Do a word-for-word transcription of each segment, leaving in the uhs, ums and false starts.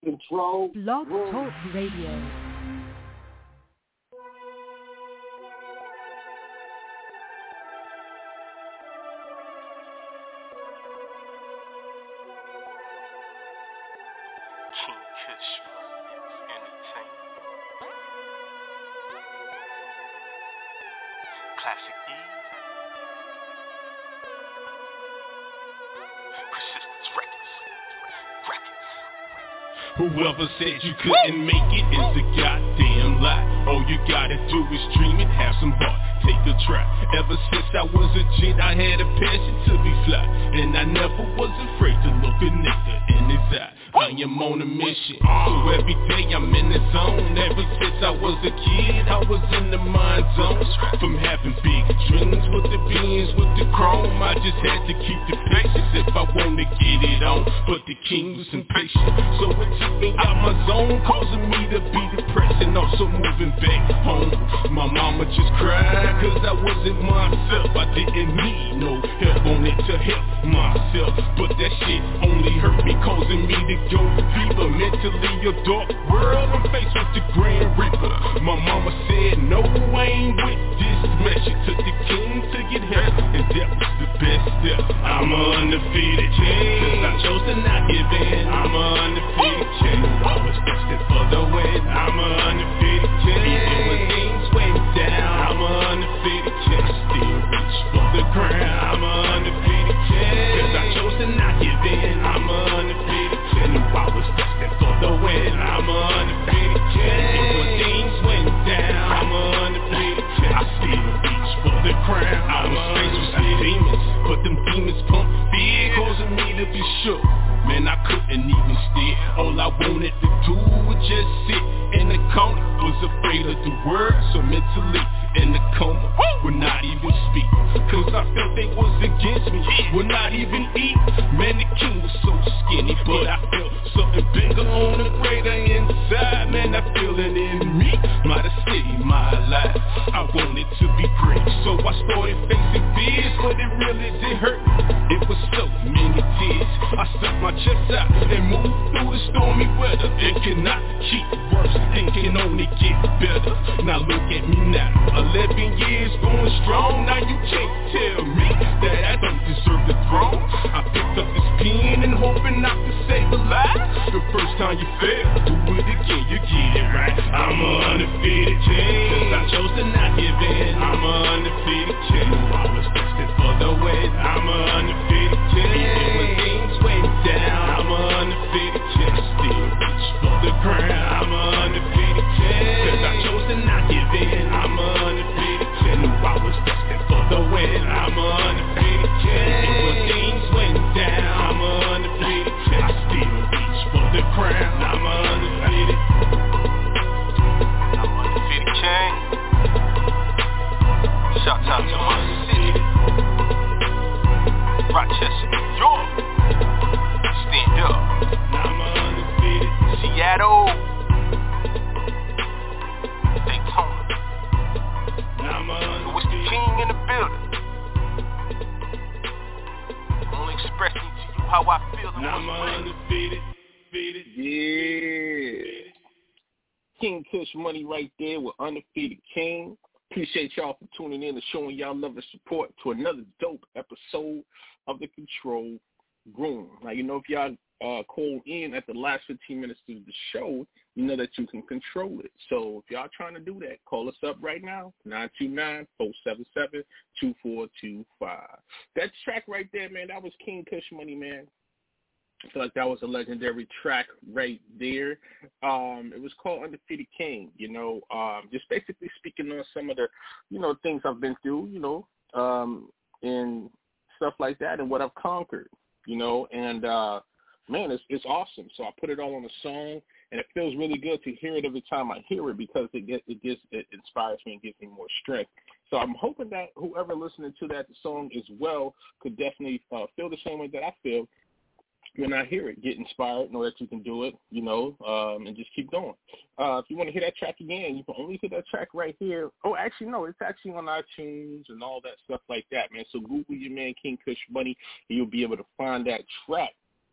Control. Blog Talk Radio. Whoever said you couldn't make it is a goddamn lie. All you gotta do is dream and have some heart. Take a try. Ever since I was a kid, I had a passion to be fly, and I never was afraid to look a nigga in his eye. I am on a mission, so every day I'm in the zone. Ever since I was a kid, I was in the mind zone. From having big dreams with the beans, with the chrome, I just had to keep the patience if I wanted to get it on. But the king was impatient, so it took me out my zone, causing me to be depressed and also moving back home. My mama just cried, cause I wasn't myself. I didn't need no help on it to help myself, but that shit only hurt me, causing me to go deeper. Mentally a dark world, I'm faced with the Grand Reaper. My mama said no, I ain't with this mess. She took the king to get help, and that was the best step. I'm a undefeated king, cause I chose to not give in. I'm a undefeated king, I was destined for the win. I'm a undefeated king, even when things went down. I'm a undefeated king, I still reach for the crown. I'm a undefeated king, cause I chose to not give in. I'm a undefeated king, I was destined for the win. I'm a undefeated king, even when things went down. I'm a undefeated king, I still reach for the crown. I was faced with some demons, but them demons pumped fear, causing me to be shook. Man, I couldn't even steer. All I wanted to do was just sit in the corner. Was afraid of the word, so mentally in the coma, would not even speak, cause I felt they was against me. Would not even eat. Man, the king was so skinny, but I felt something bigger on the greater inside. Man, I feel it in me, might have saved my life. I wanted to be great, so I started facing fears, but it really did hurt. It was so many tears. I stuck my chest out and moved through the stormy weather. It cannot keep worse, it can only get better. Now look at me now, eleven years going strong. Now you can't tell me that I don't deserve the throne. I picked up this pen and hoping not to save a life. The first time you fail, do it again, you get it right. I'm a undefeated king, cause I chose to not give in. I'm a undefeated king, I was destined for the win. I'm a undefeated king, even when things went down. I'm a undefeated king, I still reach for the crown. I'm a undefeated king, cause I chose to not give in. I'm a undefeated king, I was destined for the win. I'm a undefeated king, even when things went down. I'm a undefeated king, I still reach for the crown. I'm a undefeated. I'm undefeated king. Shout out to my city, Rochester, New York. Stand up. I'm undefeated. Seattle, Daytona. I'm undefeated. What's the king in the building? I'm only expressing to you how I feel. I'm undefeated. Yeah. King Kush Money right there with Undefeated King. Appreciate y'all for tuning in and showing y'all love and support to another dope episode of the Control Room. Now, you know, if y'all uh, call in at the last fifteen minutes of the show, you know that you can control it. So if y'all trying to do that, call us up right now, nine two nine, four seven seven, two four two five. That track right there, man, that was King Kush Money, man. I feel like that was a legendary track right there. Um, it was called Undefeated King, you know, um, just basically speaking on some of the, you know, things I've been through, you know, um, and stuff like that and what I've conquered, you know, and, uh, man, it's it's awesome. So I put it all on a song, and it feels really good to hear it every time I hear it because it gets, it gets, it inspires me and gives me more strength. So I'm hoping that whoever listening to that song as well could definitely uh, feel the same way that I feel when I hear it, get inspired, know that you can do it, you know, um, and just keep going. Uh, if you want to hear that track again, you can only hear that track right here. Oh, actually, no, it's actually on iTunes and all that stuff like that, man. So Google your man, King Kush Money, and you'll be able to find that track.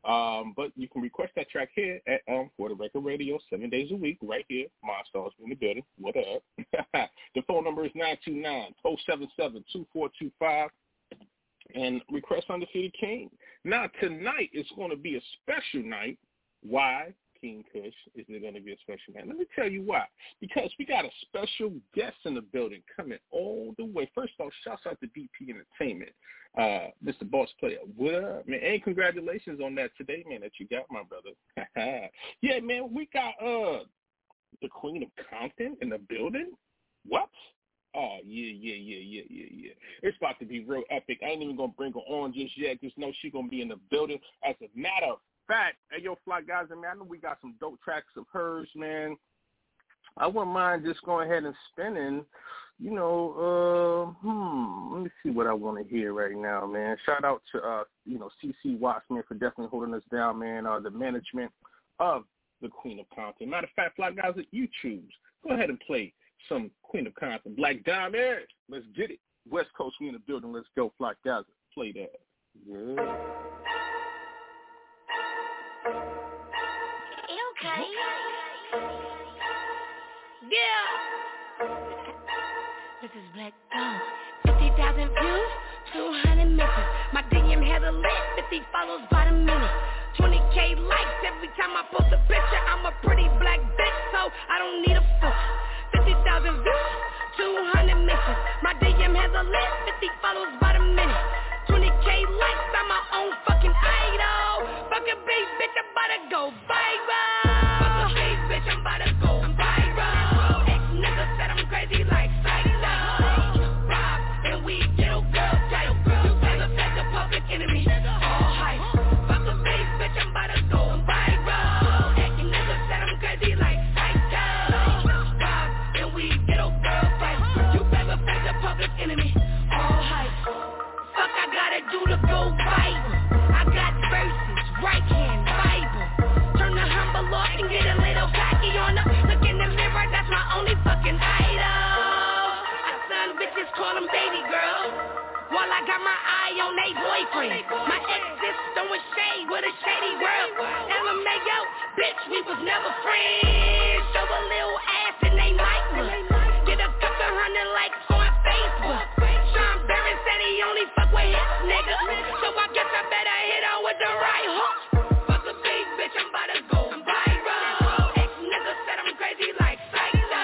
Um, but you can request that track here at um, For the Record Radio seven days a week right here. Monstars in the building. What up? The phone number is nine two nine, zero seven seven, two four two five. And request Undefeated King. Now, tonight is going to be a special night. Why, King Kush, is it going to be a special night? Let me tell you why. Because we got a special guest in the building coming all the way. First off, shouts out to D P Entertainment, uh, Mister Boss Player. What up, man? And congratulations on that today, man, that you got, my brother. Yeah, man, we got uh the Queen of Compton in the building. What? Oh, yeah, yeah, yeah, yeah, yeah, yeah. It's about to be real epic. I ain't even going to bring her on just yet. Just know she's going to be in the building. As a matter of fact, hey, yo, Fly Guys, man, I know we got some dope tracks of hers, man. I wouldn't mind just going ahead and spinning, you know, uh, hmm, let me see what I want to hear right now, man. Shout out to, uh, you know, C C Watts, man, for definitely holding us down, man, uh, the management of the Queen of Compton. Matter of fact, Fly Guys, that you choose. Go ahead and play some Queen of Compton. Black Diamond, let's get it. West Coast, we in the building. Let's go, Fly Guys. Play that. Yeah. Okay. Yeah. This is Black Dog. fifty thousand views, two hundred misses. My D M has a lit, fifty follows by the minute. twenty K likes every time I post a picture. I'm a pretty black bitch, so I don't need a filter. fifty thousand views, two hundred misses. My D M has a lit, fifty follows by the minute. twenty K likes, I'm my own fucking idol. Fuck a big bitch, I'm about to go viral. Fuck a big bitch, I'm about to go viral. Ex-nigga said I'm crazy like Psycho. Rob and we ghetto girl, ghetto girl. You better fed the public enemy. All hype. Fuck a big bitch, I'm about to go viral. Ex-nigga said I'm crazy like Psycho. Rob and we ghetto girl, fight. You better fed the public enemy. All hype. Fuck I gotta do to go viral. I got verses, right hand Bible. Turn the humble off and get a little cocky on her. Look in the mirror, that's my only fucking idol. I son bitches call them baby girl, while I got my eye on they boyfriend. My ex is throwing shade with a shady world. L M A O, bitch, we was never friends. Show a little ass and they might look. Get a couple hundred likes on Facebook. Sean Barron said he only fuck with his nigga, so I guess I better hit her with the right hook. Fuck a big bitch, I'm about to go viral. Ex-nigga said I'm crazy like Psycho.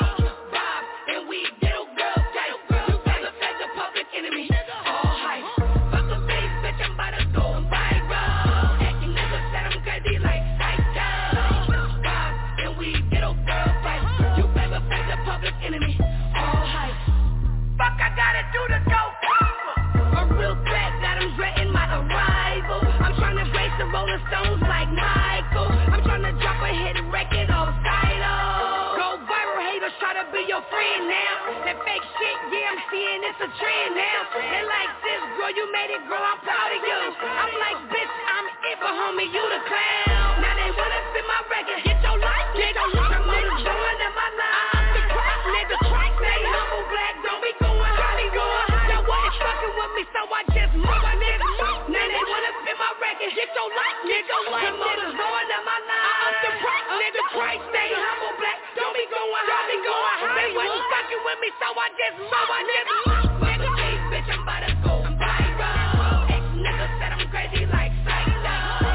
Rob and we ghetto girl, ghetto girl. You better fed the public enemy. All hype. Fuck a big bitch, I'm about to go viral. Ex-nigga said I'm crazy like Psycho. Rob and we ghetto girl, fight. You better fed the public enemy. All hype. Fuck I gotta do to go viral. A real threat that I'm dreading my arrival. I'm tryna race the Rolling Stones like Michael. I'm tryna drop a hit record off title. Go viral, haters try to be your friend now. That fake shit, yeah, I'm seeing it's a trend now. They like this, girl, you made it, girl, I'm proud of you. I'm like, bitch, I'm it, but homie, you the clown. Now they wanna spin my record, get your life, nigga. Promoters going in my line. I'm the crack, nigga. Stay humble, black, don't be going Hollywood. Y'all wasn't fucking with me, so I just moved, nigga. Now they wanna spin my record, get your life, nigga. Promoters going in my line. I'm the crack, nigga. Stay humble, black, don't be going Hollywood. They wasn't fucking with me, so I just moved, nigga. Fuck a big bitch, I'm about to go viral. Ex-nigga said I'm crazy like Psycho.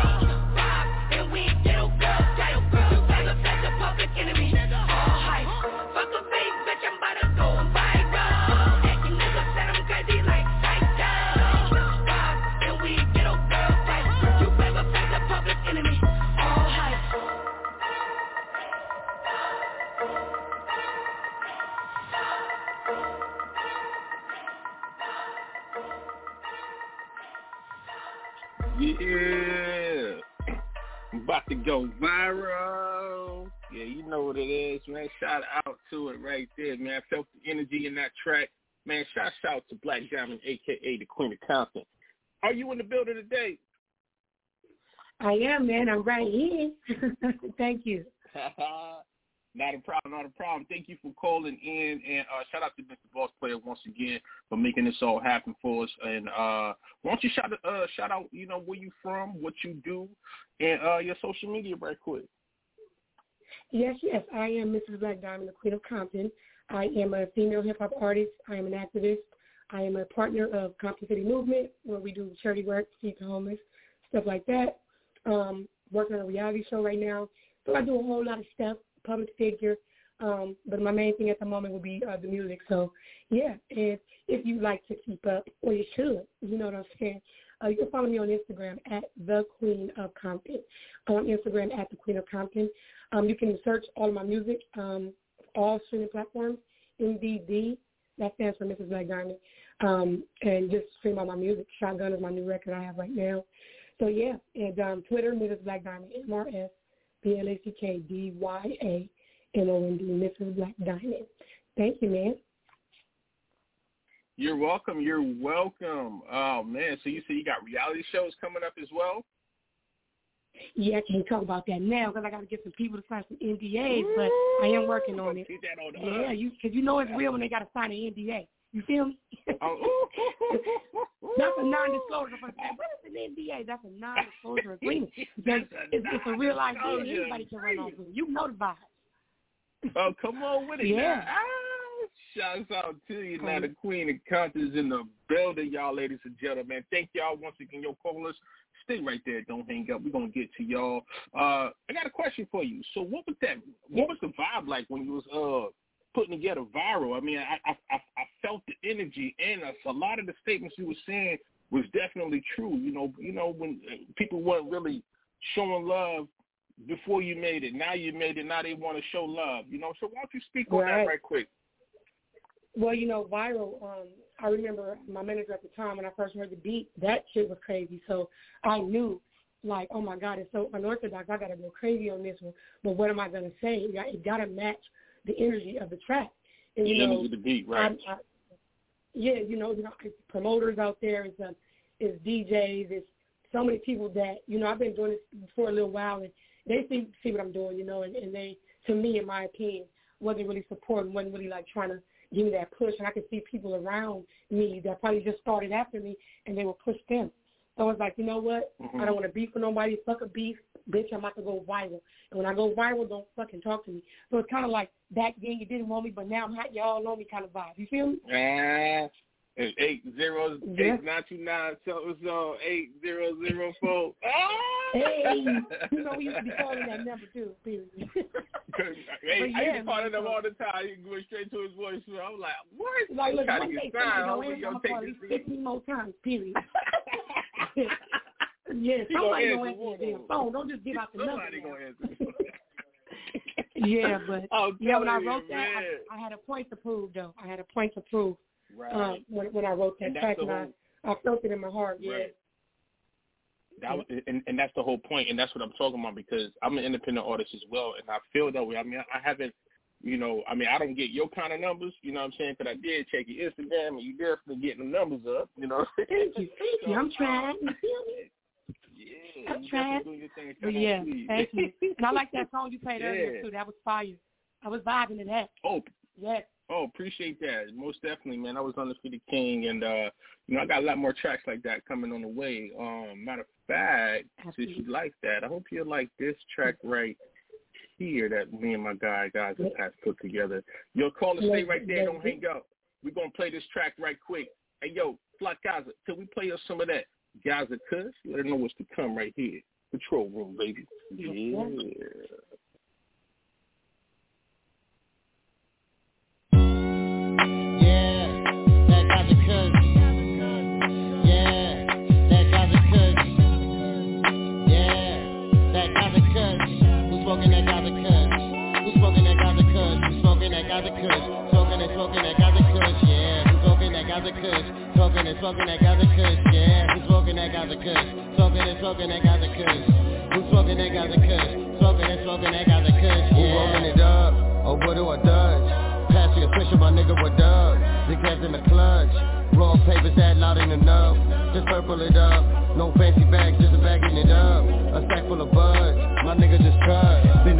Rob and we ghetto girl, ghetto girl. You better fed the public enemy. All hype. Fuck a big bitch, I'm about to go viral. Ex-nigga said I'm crazy like Psycho. Rob and we ghetto girl, fight. You better fed the public enemy. All hype. Yeah. I'm about to go viral. Yeah, you know what it is, man. Shout out to it right there, man. I felt the energy in that track. Man, shout out to Black Diamond, a k a the Queen of Compton. Are you in the building today? I am, man. I'm right here. Thank you. Not a problem, not a problem. Thank you for calling in, and uh, shout out to Mister Boss Player once again for making this all happen for us. And uh, why don't you shout, uh, shout out, you know, where you from, what you do, and uh, your social media right quick. Yes, yes, I am Missus Black Diamond, the Queen of Compton. I am a female hip-hop artist. I am an activist. I am a partner of Compton City Movement, where we do charity work, feed the homeless, stuff like that. Um, working on a reality show right now. So I do a whole lot of stuff, public figure. Um, but my main thing at the moment would be uh, the music. So, yeah, and if you like to keep up, or you should, you know what I'm saying, uh, you can follow me on Instagram at The Queen of Compton. On Instagram at The Queen of Compton. Um, you can search all of my music, um, all streaming platforms, M V D, that stands for Missus Black Diamond, um, and just stream all my music. Shotgun is my new record I have right now. So, yeah, and um, Twitter, Missus Black Diamond, M R S B L A C K D Y A M O N D, Missus Black Diamond. Thank you, man. You're welcome. You're welcome. Oh, man. So you say you got reality shows coming up as well? Yeah, I can't talk about that now because I got to get some people to sign some N D As, but I am working on it. On yeah, you because you know it's real when they got to sign an N D A. You feel me? Oh. That's a non-disclosure. For what is an N D A? That's a non-disclosure agreement. Because it's, it's a real idea. Anybody can run off with it. You know the vibes. Oh, come on with it. Yeah. Now. Ah, shouts out to you. Now the Queen of Compton's in the building, y'all, ladies and gentlemen. Thank y'all once again. Your callers, stay right there. Don't hang up. We're going to get to y'all. Uh, I got a question for you. So what was that? What was the vibe like when you was uh putting together Viral? I mean, I I, I felt the energy, and a, a lot of the statements you were saying was definitely true. You know, you know when people weren't really showing love before you made it. Now you made it. Now they want to show love. You know, so why don't you speak on right. that right quick? Well, you know, Viral, um, I remember my manager at the time when I first heard the beat, that shit was crazy. So I knew, like, oh, my God, it's so unorthodox. I got to go crazy on this one. But what am I going to say? It got to match the energy of the track. And, you the know, energy of the beat, right. I, I, yeah, you know, you know, it's promoters out there. It's, uh, it's D Js. It's so many people that, you know, I've been doing this for a little while, and they see, see what I'm doing, you know, and, and they, to me, in my opinion, wasn't really supporting, wasn't really, like, trying to give me that push. And I could see people around me that probably just started after me, and they would push them. So I was like, you know what? Mm-hmm. I don't want to beef with nobody. Fuck a beef. Bitch, I'm about to go viral. And when I go viral, don't fucking talk to me. So it's kind of like back then you didn't want me, but now I'm hot. Y'all know me kind of vibe. You feel me? Yeah. It's eight zero yeah. eight nine two nine so so eight zero zero four. Hey, you know we used to be calling that number too. Period. Hey, yeah, I used to call him all the time. He go straight to his voice. So I'm like, what? Like, look, one day somebody go answer, I'm gonna call at least fifteen more times. Period. Yeah, somebody gonna answer the phone. Don't just give out the number. Somebody gonna answer. Yeah, but yeah, when I wrote you, that, I, I had a point to prove though. I had a point to prove. Right. Um, when, when I wrote that and track, and whole, I, I felt it in my heart. Yeah. Right. That was, and, and that's the whole point, and that's what I'm talking about, because I'm an independent artist as well, and I feel that way. I mean, I haven't, you know, I mean, I don't get your kind of numbers, you know what I'm saying, because I did check your Instagram, and you definitely getting the numbers up, you know. Thank you, thank so, you. I'm trying. You feel me? Yeah, I'm trying. Doing your thing. But yeah, thank you. And I like that song you played yeah. earlier too. That was fire. I was vibing to that. Oh, yes. Oh, appreciate that. Most definitely, man. I was Undefeated King, and, uh, you know, I got a lot more tracks like that coming on the way. Um, matter of fact, Absolutely. Since you like that, I hope you like this track right here that me and my guy, guys, yeah. have put together. Yo, call and stay right there. Yeah. Don't hang up. We're going to play this track right quick. Hey, yo, Fly Gaza, till we play us some of that Gaza Kush, let her know what's to come right here. Control room, baby. Yeah. Smoking that Gaza Kush, who's smoking that Gaza Kush, who's smoking that Gaza Kush, smoking and smoking that Gaza Kush, yeah, who's smoking that Gaza Kush, smoking and smoking that Gaza Kush, yeah, who's smoking that Gaza Kush, smoking and smoking that Gaza Kush, who's smoking that Gaza Kush, smoking and smoking that Gaza Kush, yeah. Who rolling it up, or what do I dodge? Passing a switch my nigga with dub, the cats in the clutch, raw papers that loud in enough, just purple it up, no fancy bag, just a bagging it up, a sack full of buds, my nigga just cut, been to many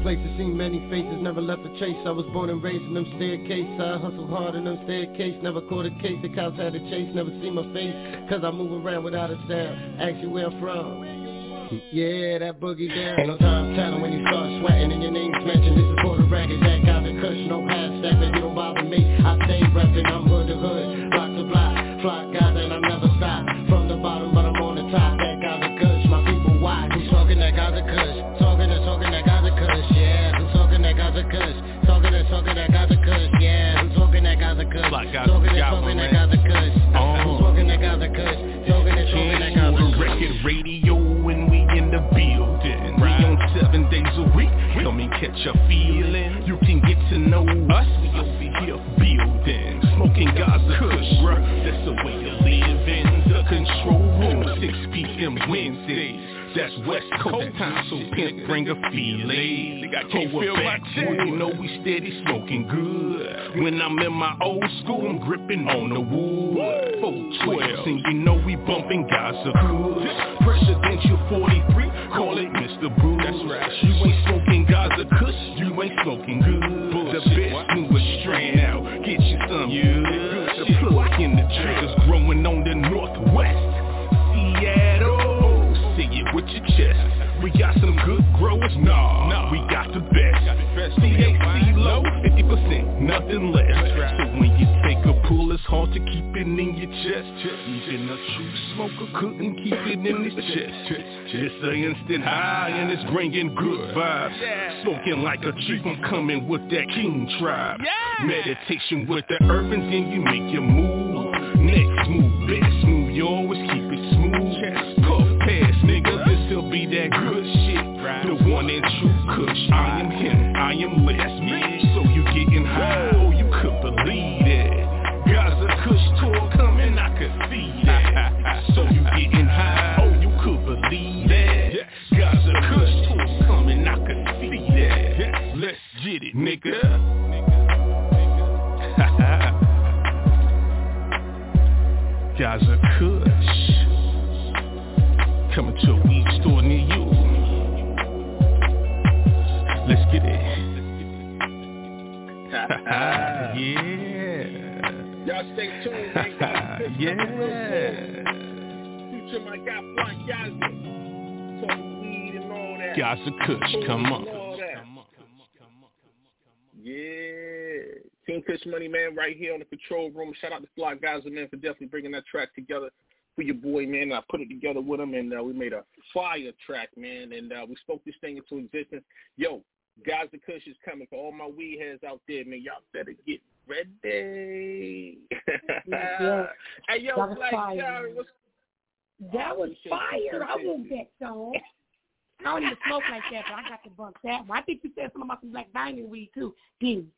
places, seen many faces, never left a trace. I was born and raised in them staircases. I hustled hard in them staircases, never caught a case. The cops had to chase, never see my face, cause I move around without a sound. Ask you where I'm from. Yeah, that boogie down. Ain't no time telling when you start sweating and your name's mentioned. This is for the record, that got the kush, no half stepping. You don't bother me, I stay reppin'. I'm hood to hood, block to block, flock guys and I never stop. From the bottom, but I'm on the top. That got the kush, my people watch. Who's talking that got the kush? Talking and talking that got the kush, yeah. Who's talking that got the kush? Talking and talking that got the kush, yeah. Who's talking that got the kush? Talking and talking that got the kush. Who's talking that got the kush? Talking and talking that got the kush. Record radio when we in the building. We on seven days a week. Come and catch a feeling. You can get to know us. We over here building, smoking Gaza Kush, bruh. That's the way you live in the control room. six p.m. Wednesdays. That's West Coast time, so pimp bring a feeling. Think I can't feel my chest. You know we steady smoking good. When I'm in my old school, I'm gripping on the wood. four twelve, and you know we bumping Gaza Kush. Presidential forty-three, call it Mister Bruce. That's right. You ain't smoking Gaza Kush, you ain't smoking good. The best newest strand out, get you some good. The plug in the triggers growing on the northwest. Seattle. Say it with your chest. We got some good growers, nah, nah. We got the best. C H C low, fifty percent, nothing less. So when you take a pull, it's hard to keep it in your chest. Even a true smoker couldn't keep it in his chest. It's an instant high and it's bringing good vibes. Smoking like a chief, I'm coming with that king tribe. Meditation with the herb and then you make your move. Next move, best move, you always keep it smooth. Puff pass, nigga, this'll be that good shit. The one and true Kush, I am him, I am lit. So you getting high, oh you could believe it. Gaza Kush tour coming, I could see that. So you getting high, oh you could believe that. Gaza Kush tour coming, I could see that. Let's get it, nigga. Gaza Kush coming to a weed store near you. Let's get it. Yeah. Y'all stay tuned, man. Yeah. Future my guy Fly Gaza. Talking weed and all that. Gaza Kush, come on. Yeah. King Kush Money, man, right here on the control room. Shout out to Fly Gaza, man, for definitely bringing that track together for your boy, man. I put it together with him, and uh, we made a fire track, man, and uh, we spoke this thing into existence. Yo, Gaza Kush is coming for all my weed heads out there, man. Y'all better get ready. Yeah. Hey, yo, that was Black fire. Jerry, what's... That was fire. I want that song. I don't even smoke like that, but I got to bump that one. I think you said something about some Black Diamond weed, too, didn't you?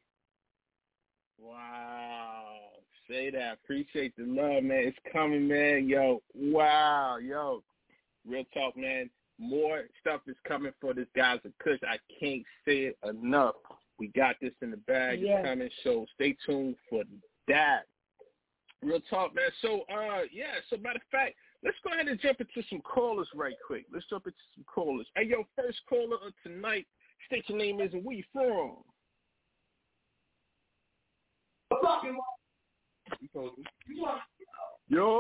Wow. Say that. Appreciate the love, man. It's coming, man. Yo, wow. Yo, real talk, man. More stuff is coming for this Gaza Kush. I can't say it enough. We got this in the bag. Yeah. It's coming, so stay tuned for that. Real talk, man. So, uh, yeah, so matter of fact, let's go ahead and jump into some callers right quick. Let's jump into some callers. Hey, yo, first caller of tonight, state your name is and where you from? Yo,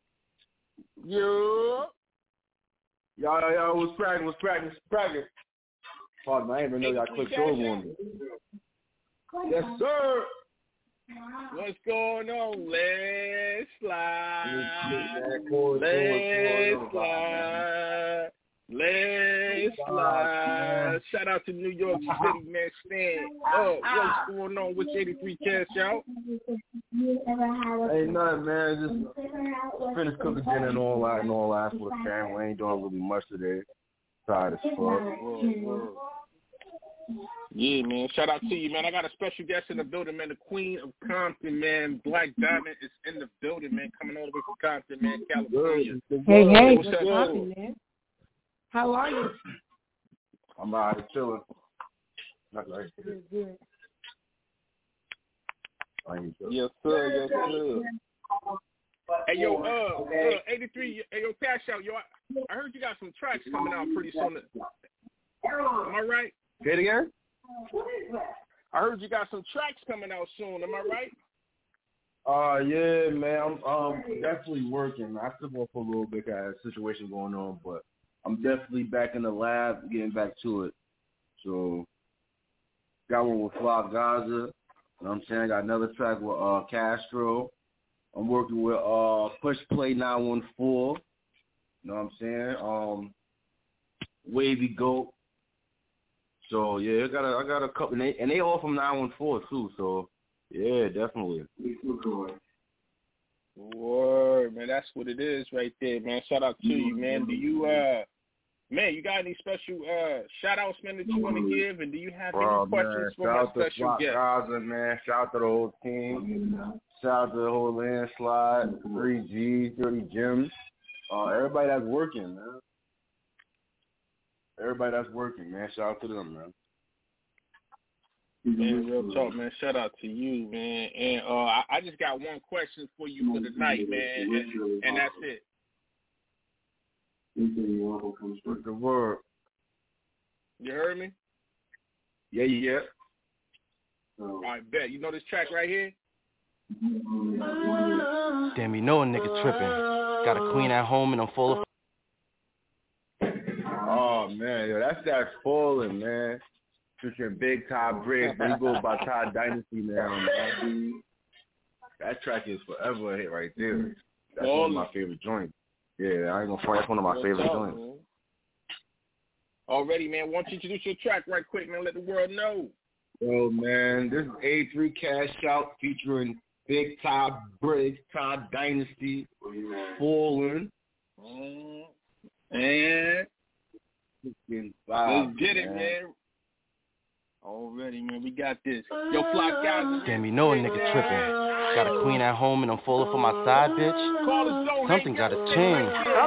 Yo. y'all, y'all, what's cracking? What's cracking? What's cracking? Pardon me, I didn't even know y'all clicked over on me. Yes, sir. What's going on? Let's slide. Let's Let's slide. Let's slide. Shout out to New York City, man. Stand up. What's going on with eighty-three Cash Out? Ain't nothing, man. Just finished cooking dinner and all that and all that for the family. Ain't doing really much today. Tired as fuck. Word, word. Yeah, man. Shout out to you, man. I got a special guest in the building, man. The Queen of Compton, man. Black Diamond is in the building, man. Coming all the way from Compton, man, California. Hey, hey. What's up, Compton, man? How are you? I'm out here chilling. Not like Good, good. I ain't sure. Yes, sir. Yes, sir. Hey, yo, uh, uh, eighty-three, hey, yo, Cash Out, yo, I, I heard you got some tracks coming out pretty soon. Am I right? Say it again? I heard you got some tracks coming out soon. Am I right? Uh, yeah, man. I'm um definitely working. I took off for a little bit. I had a situation going on, but I'm definitely back in the lab, getting back to it. So, got one with Fly Gaza. You know what I'm saying? I got another track with uh Castro. I'm working with uh Push Play nine one four. You know what I'm saying? Um, Wavy Goat. So yeah, I got a, I got a couple, and they, and they all from nine one four too. So yeah, definitely. Word, man, that's what it is right there, man. Shout out to you, man. Do you uh, man, you got any special uh shout outs, man, that you want to give, and do you have any oh, questions man. for Shout my out special to guest? Gaza, man. Shout out to the whole team. Shout out to the whole landslide, three G, thirty Gems. Uh, everybody that's working, man. Everybody that's working, man. Shout out to them, man. Man, real talk, man. Shout out to you, man. And uh, I, I just got one question for you for the night, man, and, and that's it. What's the word? You heard me? Yeah, yeah. All right, bet. You know this track right here? Damn, you know a nigga tripping. Got a queen at home and I'm full of... Oh, man. Yo, that's that falling, man. Featuring Big Ty Briggs, but he goes by Ty Dynasty now, man. That track is forever a hit right there. That's one of my favorite joints. Yeah, I ain't gonna front. That's one of my favorite joints. Already, man. Why don't you introduce your track right quick, man? Let the world know. Yo, man, this is A three Cash Out featuring Big Ty Briggs, Ty Dynasty, Fallen. Mm. And vibe, let's get it, man. man. Already, man, we got this. Yo, Fly Gaza. Damn, you know a nigga tripping. Got a queen at home and I'm full for my side, bitch. Something gotta change.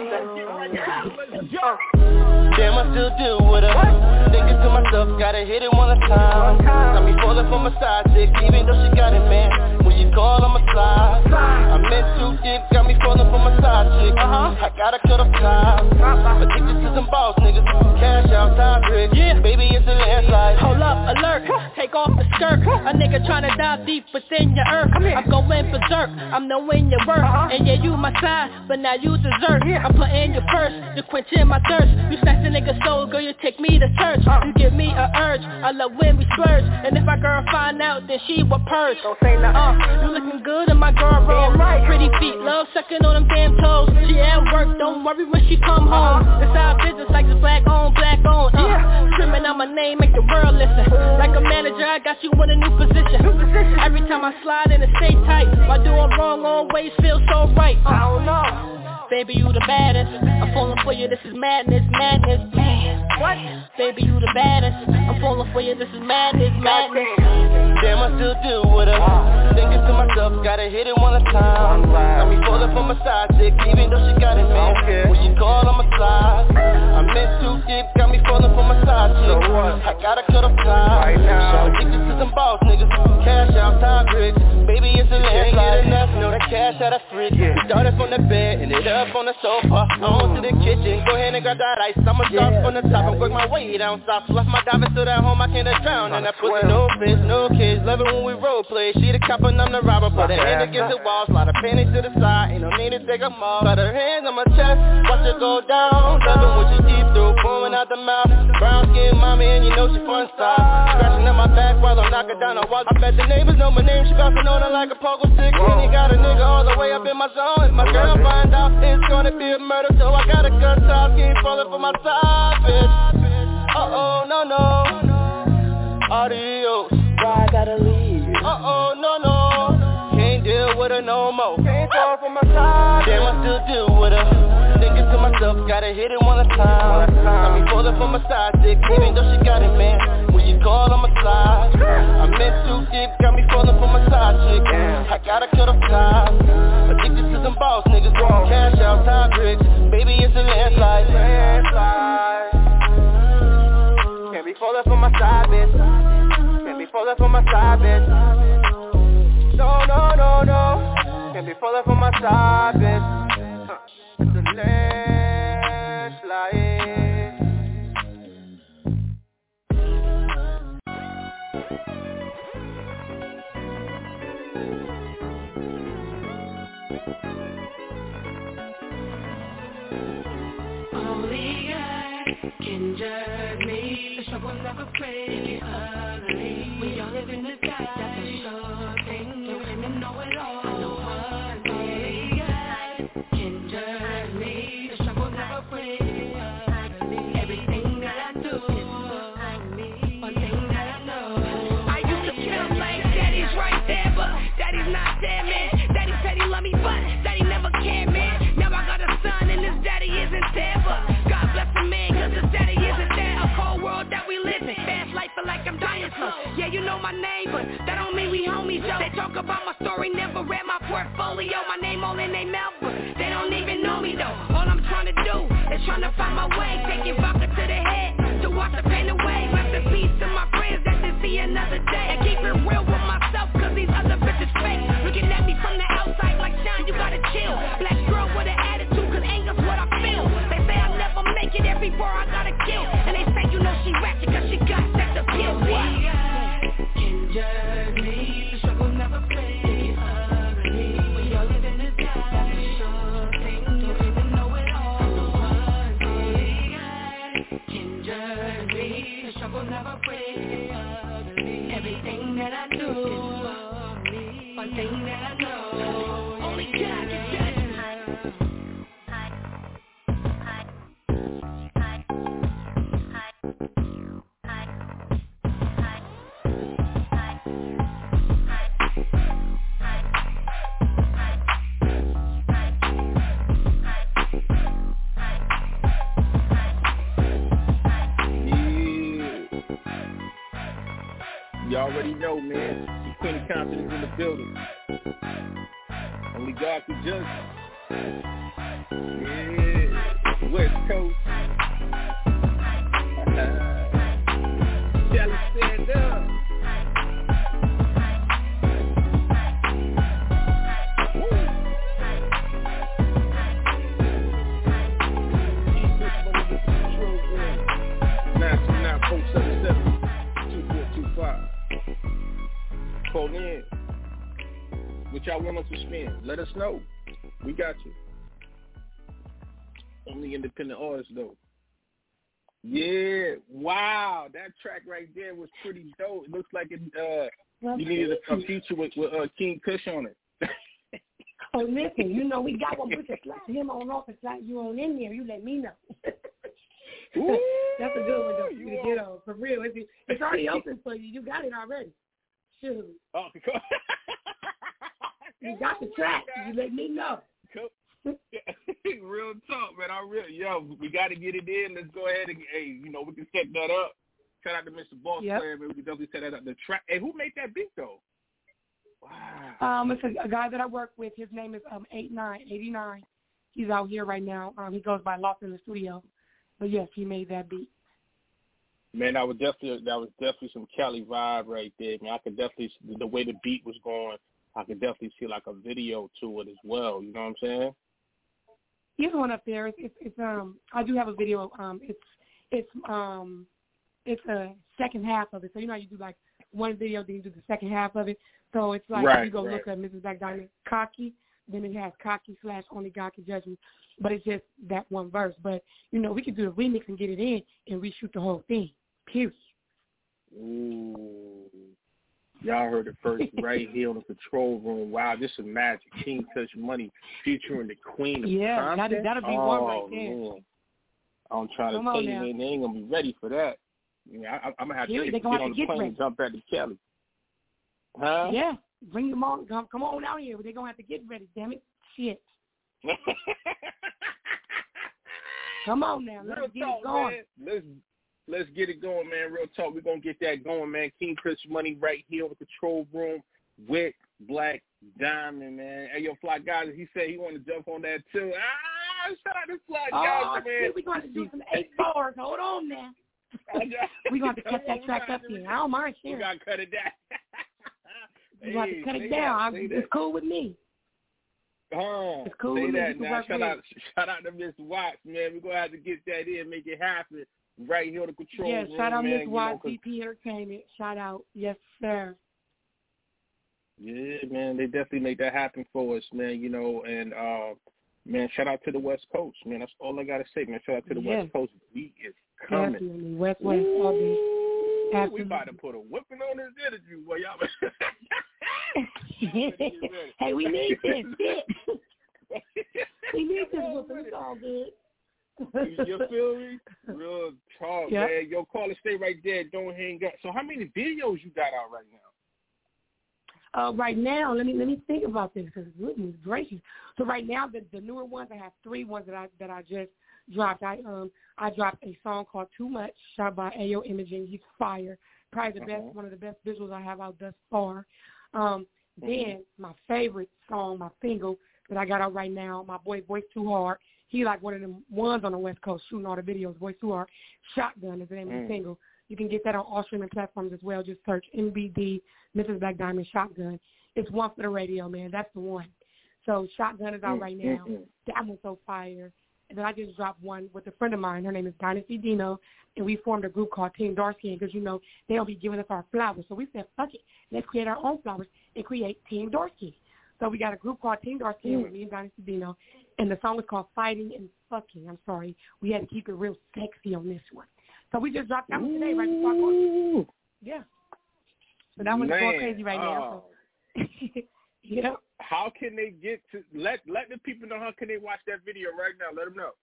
Damn, I still deal with her. Thinking to myself, gotta hit it one time. Got me falling for my side chick, even though she got it, man. When she call, I'ma slide. I'm in too deep, got me falling for my side chick. I gotta cut off ties. Addicted to some boss niggas. Cash out, time brick. Yeah, baby, it's a landslide. Hold up, alert. Take off the skirt. A nigga tryna dive deep within your earth. I'm going berserk. I'm knowing your worth. And yeah, you my side, but now you dessert. I'm putting your purse to quench in my thirst. You snatch a nigga's soul, girl, you take me to church. You give me a urge. I love when we splurge. And if my girl find out, then she will purge. Don't say nothing. Uh, you looking good in my girl roll. Pretty feet, love sucking on them damn toes. She at work, don't worry when she come home. It's our business like it's black on, black on. Uh, screaming out my name, make the world listen. Like a manager, I got you in a new position. Every time I slide in, it stay tight. My doing wrong always feels so right. Uh, I don't know. Baby, you the baddest. I'm falling for you, this is madness, madness. Man, what? Baby, you the baddest. I'm falling for you, this is madness, madness. Damn, I still deal with her. Thinking to myself, gotta hit it one time. Got me falling for my side chick, even though she got it, man. When she call, I'ma slide. I'm in too deep, got me falling for my side chick. I gotta cut off ties. Addicted to some boss niggas. Cash out, time bricks. Baby, it's a landslide. Can't get enough, know that cash out of freak. We started from the bed, and it up on the sofa. On to the kitchen, go ahead and grab that ice. I'ma start from the top and work my way down south. Left my diamonds to that home, I can't drown. And I put no fish, no kids. Love it when we role play. She the cop and I'm the robber. Put her hand against the wall, slide her panties to the side. Ain't no need to take them off. Got her hands on my chest, watch her go down. Love it when she deep through, pouring out the mouth. Brown skin mommy and you know she fun style. Scratching at my back while I'm knocking down her wall. I bet the neighbors know my name, she bouncing on her like a pogo stick. And he got a nigga all the way up in my zone. If my girl find out, it's gonna be a murder. So I gotta cut off, keep falling for my side, bitch. Uh-oh, no, no. Adios. Why I gotta leave? Uh-oh, no, no. Can't deal with her no more. Can't fall for my side. Damn, I still deal with her. Thinking to myself, gotta hit it one time. Got me falling for my side chick, even though she got it, man. When she call, I'ma slide. I'm in too deep, got me falling for my side chick. I gotta cut off ties. Addicted to some boss niggas. Cash out, time bricks. Baby, it's a landslide. Landslide. Can't be falling for my side, bitch. Can't be falling for my side, bitch. No, no, no, no. Can't be falling for my side, bitch. Uh, it's a landslide. Only God can judge me. The struggle never pray to be ugly. We all live in the sky. That's a sure thing. Don't claim to know it all. I know one thing. Only God can judge me. The struggle never pray to be ugly. Everything that I do, one thing that I know. I used to feel like daddy's right there, but daddy's not there, man. Daddy said he loved me, but daddy never cared, man. Now I got a son and his daddy isn't there, but God bless him, man, cause his daddy isn't there. A cold world that we live in, fast life feel like I'm dying slow. Yeah, you know my name, but that don't mean we homies, yo. They talk about my story, never read my portfolio. My name all in their mouth, but they don't even know me though. All I'm trying to do is trying to find my way, taking vodka to the head to wash the pain away. Rest in peace to my friends that didn't see another day. And keep it real with myself, cause these other bitches fake. Looking at me from the outside like, Sean, you gotta chill. Black girl with an attitude, cause anger's what I feel. They say I'll never make it, every bar I gotta kill. And they say you know she ratchet cause she got sex appeal. What? Can judge me, the struggle never play to be ugly. We all live in the sky, sure thing, don't even know it all. One thing can judge me, the struggle never play to be ugly. Everything that I do, one thing that I know, only God can judge me. You already know, man. The Queen of Confidence in the building. Only God can judge. Yeah. West Coast. Shall I stand up? nine two nine four seven seven two four two five. Call in. What y'all want us to spend? Let us know. We got you. Only independent artists, though. Yeah. Wow. That track right there was pretty dope. It looks like it, uh, well, you needed a, a feature with, with uh, King Kush on it. Oh, listen, you know, we got one. We can slap him on off and slap you on in there. You let me know. Ooh, that's a good one, though, for you to get on. For real. It's, it's already open for you. You got it already. Shoot. Oh, you got the track. You let me know. Cool. Real talk, man. I real yo, we got to get it in. Let's go ahead and hey, you know, we can set that up. Shout out to Mister Boss yep. Player, man. We can definitely set that up. The track. Hey, who made that beat though? Wow. Um, it's a, a guy that I work with. His name is um eight nine eighty nine. He's out here right now. Um, he goes by Lost in the Studio. But yes, he made that beat. Man, that was definitely that was definitely some Cali vibe right there. Man, I could definitely the way the beat was going. I could definitely see like a video to it as well. You know what I'm saying? Here's one up there. It's, it's, it's um. I do have a video. Um, it's it's um, it's a second half of it. So you know how you do like one video, then you do the second half of it. So it's like right, if you go right. look at Missus Black Diamond, Cocky, then it has Cocky slash Only God Can Judge Me. But it's just that one verse. But you know we could do a remix and get it in and reshoot the whole thing. Period. Ooh. Y'all heard it first right here on the Control Room. Wow, this is magic. King Kush Money featuring the Queen of yeah, Content. Yeah, that'll be oh, one right there. Man. I'm trying Come to tell you, now. man, they ain't going to be ready for that. Yeah, I, I'm going to have Here, to get have on to the get plane ready. and jump back to Cali. Huh? Yeah, bring them on. Come, come on out here. They're going to have to get ready, damn it. Shit. Come on now. Let's Real get talk, it going. Man. Let's Let's get it going, man. Real talk. We're going to get that going, man. King Kush Money right here on the Control Room with Black Diamond, man. Hey, yo, Fly Guys, he said he wanted to jump on that, too. Ah, shout out to Fly oh, Guys, man. We're going to do some eight bars. Hold on now. We're going to cut that track up here. I don't mind sharing. We got to cut it down. We're going to cut it down. That, it's cool with me. Oh, it's cool say with that me. now. Shout out, shout out to Miss Watts, man. We're going to have to get that in, make it happen. right here on the control yeah, room. shout out man, Miss you Y know, P P Entertainment. Shout out. Yes, sir. Yeah, man, they definitely make that happen for us, man, you know, and, uh, man, shout out to the West Coast, man. That's all I got to say, man. Shout out to the yes. West Coast. We is coming. Definitely. West, West, all day. Absolutely. We about to put a whipping on this interview, boy. Y'all. Hey, we need this. We need this whipping. It's all good. You feel me? Real talk, yep. man. Yo, call and stay right there. Don't hang up. So how many videos you got out right now? Uh, right now, let me let me think about this because goodness gracious. So right now, the, the newer ones, I have three ones that I that I just dropped. I um I dropped a song called Too Much, shot by Ayo Imaging. He's fire. Probably the uh-huh. best, one of the best visuals I have out thus far. Um, uh-huh. Then my favorite song, my single that I got out right now, my boy Voice Too Hard. He like one of them ones on the West Coast shooting all the videos. Voice Too Hard. Shotgun is the name mm. of the single. You can get that on all streaming platforms as well. Just search M B D, Missus Black Diamond, Shotgun. It's one for the radio, man. That's the one. So Shotgun is out right now. Mm-hmm. That one's so fire. And then I just dropped one with a friend of mine. Her name is Dynasty Dino, and we formed a group called Team Darkskin because, you know, they don't be giving us our flowers. So we said, fuck it. Let's create our own flowers and create Team Darkskin. So we got a group called Team Darkskin mm. with me and Dynasty Dino, and the song is called Fighting and Fucking. I'm sorry. We had to keep it real sexy on this one. So we just dropped that one today right before I called. Yeah. So that one's Man, going crazy right oh. now. So. Yeah. How can they get to let let the people know how can they watch that video right now? Let them know.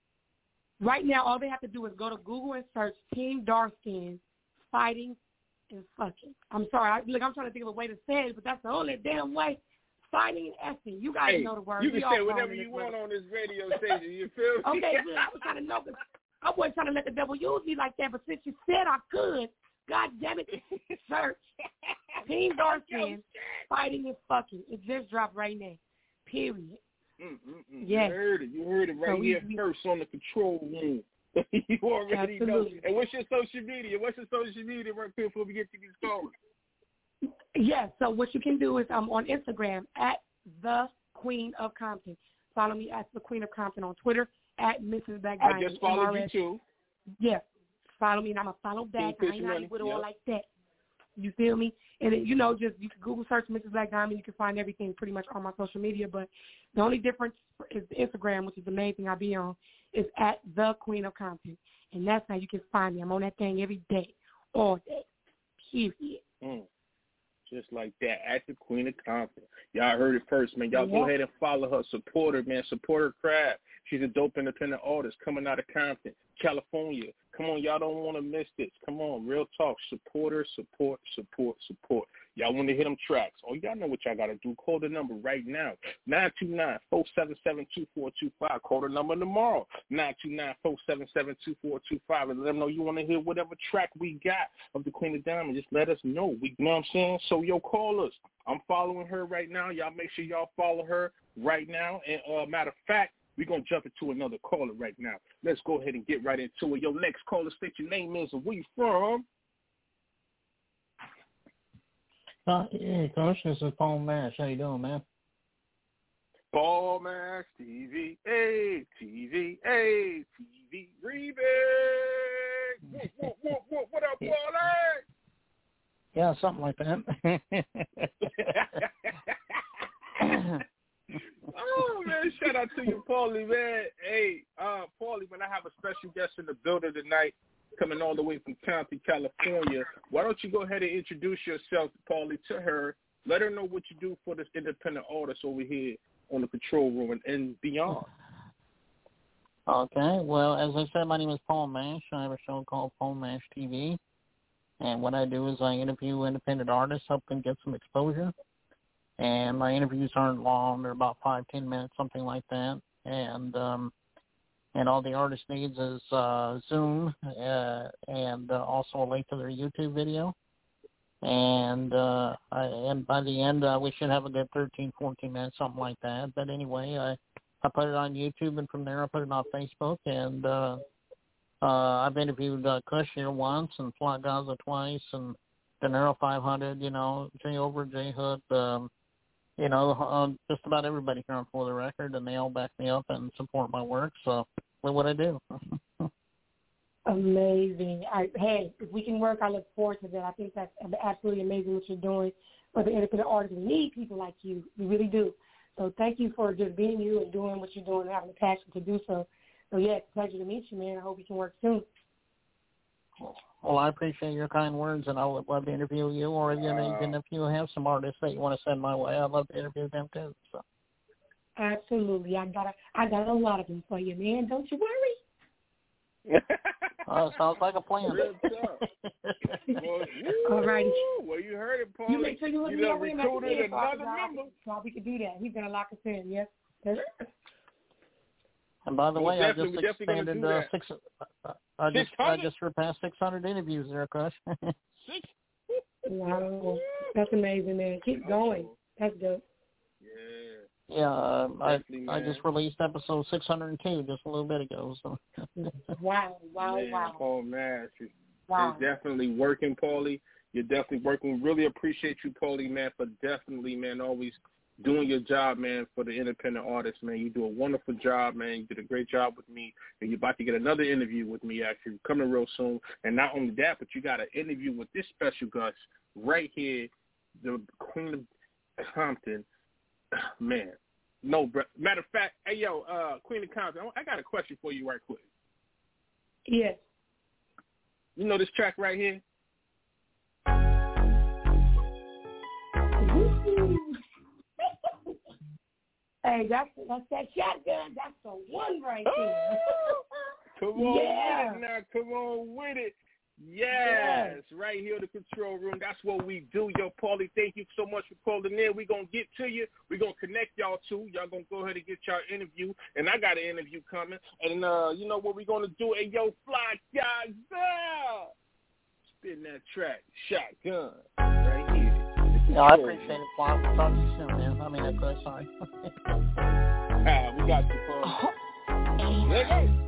Right now, all they have to do is go to Google and search Team Darkskin Fighting and Fucking. I'm sorry, I, look, I'm trying to think of a way to say it, but that's the only damn way. Fighting and effing. You guys hey, know the word. You can we say whatever you want on this radio station. You feel me? Okay, good. I was trying to know, but I wasn't trying to let the devil use me like that, but since you said I could, God damn it, search Team Darkskin Fighting and Fucking. It just dropped right now. Period. Mm-mm-mm. Yes. You heard it. You heard it right so here we, first on the control room. You already absolutely. know. And what's your social media? What's your social media right quick before we get to these callers? Yes. So what you can do is I'm um, on Instagram at the Queen of Compton. Follow me at the Queen of Compton on Twitter at Missus Black Diamond. I just followed M R S. you too. Yeah. Follow me and I'm gonna follow back. I ain't not with it yep. all like that. You feel me? And then, you know, just you can Google search Missus Black Diamond. You can find everything pretty much on my social media. But the only difference is the Instagram, which is the main thing I be on, is at the Queen of Compton, and that's how you can find me. I'm on that thing every day, all day. Period. Mm. Just like that, at the Queen of Compton. Y'all heard it first, man. Y'all yeah. go ahead and follow her. Support her, man. Support her craft. She's a dope independent artist coming out of Compton, California. Come on, y'all don't want to miss this. Come on, real talk. Support her, support, support, support. Y'all want to hit them tracks. Oh, y'all know what y'all got to do. Call the number right now, nine two nine, four seven seven, two four two five. Call the number tomorrow, nine two nine, four seven seven, two four two five, and let them know you want to hear whatever track we got of the Queen of Diamond. Just let us know. We, you know what I'm saying? So, yo, call us. I'm following her right now. Y'all make sure y'all follow her right now. And uh, matter of fact, we're going to jump into another caller right now. Let's go ahead and get right into it. Yo, next caller, state your name is and where you from. Uh, hey, Coach, this is Paul Mash. How you doing, man? Paul Mash, T V, hey, T V, hey, T V, remix. What, what, what, what, what up, Paulie? Yeah, something like that. Oh, man, shout out to you, Paulie, man. Hey, uh, Paulie, man, I have a special guest in the building tonight, coming all the way from County, California. Why don't you go ahead and introduce yourself, Paulie, to her. Let her know what you do for this independent artist over here on the control room and, and beyond. Okay, well, as I said, my name is Paul Mash. I have a show called Paul Mash T V. And what I do is I interview independent artists, help them get some exposure. And my interviews aren't long; they're about five, ten minutes, something like that. And um, and all the artist needs is uh, Zoom uh, and uh, also a link to their YouTube video. And uh, I, and by the end, uh, we should have a good thirteen, fourteen minutes, something like that. But anyway, I I put it on YouTube, and from there I put it on Facebook. And uh, uh, I've interviewed uh, Kush here once, and Flat Gaza twice, and De Niro five hundred. You know, Jay Over, Jay Hood. Um, You know, uh, just about everybody here on For the Record, and they all back me up and support my work. So, that's what I do. Amazing. I, hey, if we can work, I look forward to that. I think that's absolutely amazing what you're doing for the independent artists. We need people like you. We really do. So thank you for just being you and doing what you're doing and having the passion to do so. So, yeah, it's a pleasure to meet you, man. I hope we can work soon. Well, I appreciate your kind words, and I would love to interview you, or even, uh, even if you have some artists that you want to send my way, I'd love to interview them too. So. Absolutely. I got a, I got a lot of them for you, man. Don't you worry. uh, sounds like a plan. All righty. Well, you heard it, Paul. You make sure you look you me done over recruited another member. So we could do that. He's going to lock us in, yes? And by the well, way, I just expanded uh, six. Uh, I just I just surpassed six hundred interviews there, Crush. Six. Wow, that's amazing, man. Keep going. That's dope. Yeah. Yeah, uh, I I just released episode six hundred two just a little bit ago. So. wow, wow, yeah. wow. Oh man, it's, wow. it's definitely working, Paulie. You're definitely working. Really appreciate you, Paulie, man, for definitely, man, always doing your job, man, for the independent artists, man. You do a wonderful job, man. You did a great job with me. And you're about to get another interview with me, actually, coming real soon. And not only that, but you got an interview with this special guest right here, the Queen of Compton. Man, no, bro. Matter of fact, hey, yo, uh, Queen of Compton, I got a question for you right quick. Yes. You know this track right here? Hey, that's that's that shotgun. That's the one right there. Come on yeah. with it now. Come on with it. Yes, yes. Right here in the control room. That's what we do. Yo, Paulie, thank you so much for calling in. We're going to get to you. We're going to connect y'all two. Y'all going to go ahead and get y'all interview. And I got an interview coming. And uh, you know what we're going to do? Hey, yo, Fly Guys, uh, spin that track. Shotgun. Right here. No, I appreciate it, Fly. We'll talk to you soon, man. I mean, I'm very sorry. ah, we got you, Paul. Oh.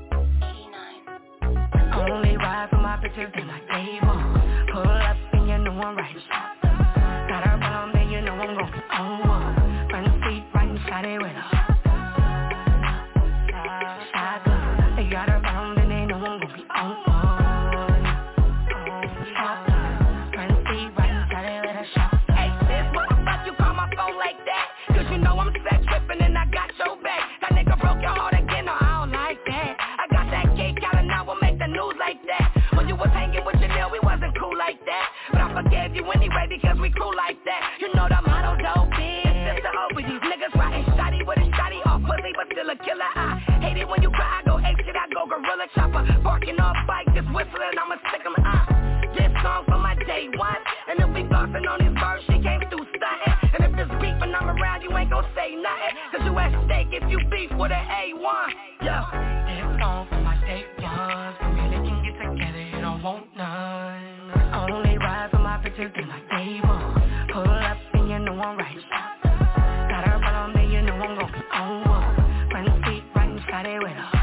Only ride for my pictures in my table. Pull up and you know I'm right. Got her bomb and you know I'm gon' be on one. Front seat right inside it with her. Shotgun. They got her bomb and they know I'm gon' be on one. Shotgun. Front seat right inside it with her. Shotgun. Hey sis, what the fuck you call my phone like that? Cause you know I'm sex trippin' and I got your back. That nigga broke your heart again, no I don't like that. I got that cake out and I will make the news like that. When you was hanging with your deal, we wasn't cool like that. But I forgave you anyway because we cool like that. You know the motto dope is it's the over these niggas riding shotty with a shotty off pussy but still a killer. I hate it when you cry, I go ape shit, I go gorilla chopper. Barking off bike, just whistling, I'ma stick 'em uh. This song for my day one. And if we boxing on his verse, she came through stunting. And if it's beef and I'm around, you ain't gon' say nothing. Cause you at stake if you beef with an A one. Yeah. This song for my day one. For me they can get together, you don't want none. Only ride for my pictures in my table. Pull up and you know I'm right. Got her bomb and you know I'm gon' be on one. Front seat right inside it with her.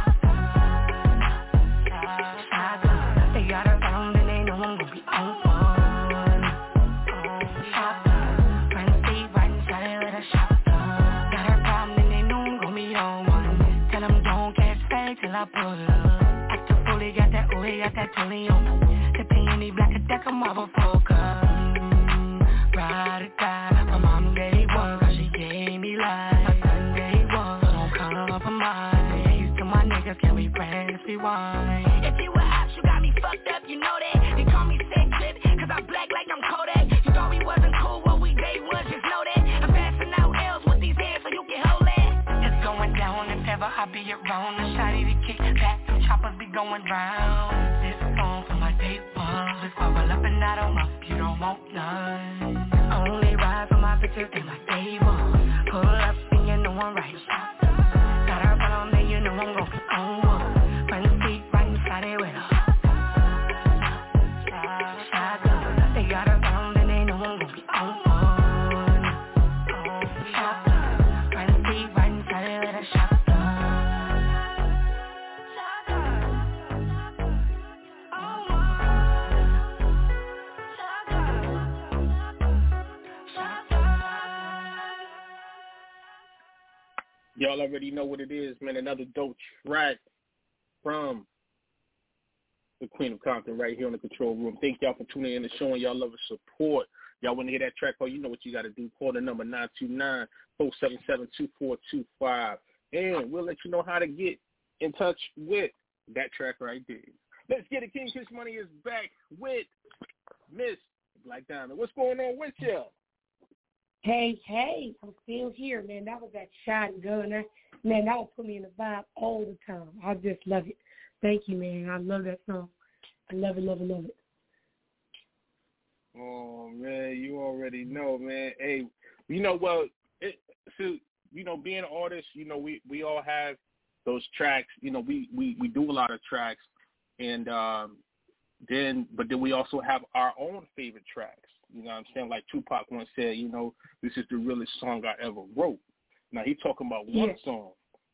Shotgun. They got her bomb and they know I'm gon' be on one. Shotgun. Front seat right inside it with her. Shotgun. Got her bomb and they know I'm gon' be on one. Tell them don't catch fake till I pull up. Act a fully got that ooey, got that tully on me. The peony black a deck of marble focus. Ride or die. My mom day one, cause she gave me life. My son day one, so don't compromise. Used to my niggas, can we press rewind? If you were apps, you got me fucked up, you know that. They call me sick clip, cause I black like I'm Kodak. You thought we wasn't cool, well we day one, just know that. I'm passing out L's with these hands so you can hold that. It's going down if ever I be around. The shotty to kick back, them choppers be going round. This song for my day one. We squabble up and I don't up, you don't want none. Only ride for my pictures in my table. Pull up and you know I'm right. Got her bomb and you know I'm gon' be on one. Front seat right inside it with her. Shotgun. They got her bomb and they know I'm gon' be on one. Shotgun. Front seat right inside it with her. Shotgun. Y'all already know what it is, man. Another dope track from the Queen of Compton, right here in the control room. Thank y'all for tuning in and showing y'all love and support. Y'all want to hear that track? Oh, you know what you got to do. Call the number nine two nine, four seven seven, two four two five, and we'll let you know how to get in touch with that track right there. Let's get it. King Kush Money is back with Miss Black Diamond. What's going on with you? Hey, hey, I'm still here, man. That was that shotgun. That, man, that would put me in the vibe all the time. I just love it. Thank you, man. I love that song. I love it, love it, love it. Oh, man, you already know, man. Hey, you know, well, it, so, you know, being an artist, you know, we, we all have those tracks. You know, we, we, we do a lot of tracks, and um, then, but then we also have our own favorite tracks. You know what I'm saying? Like Tupac once said, you know, this is the realest song I ever wrote. Now, he's talking about one yes. song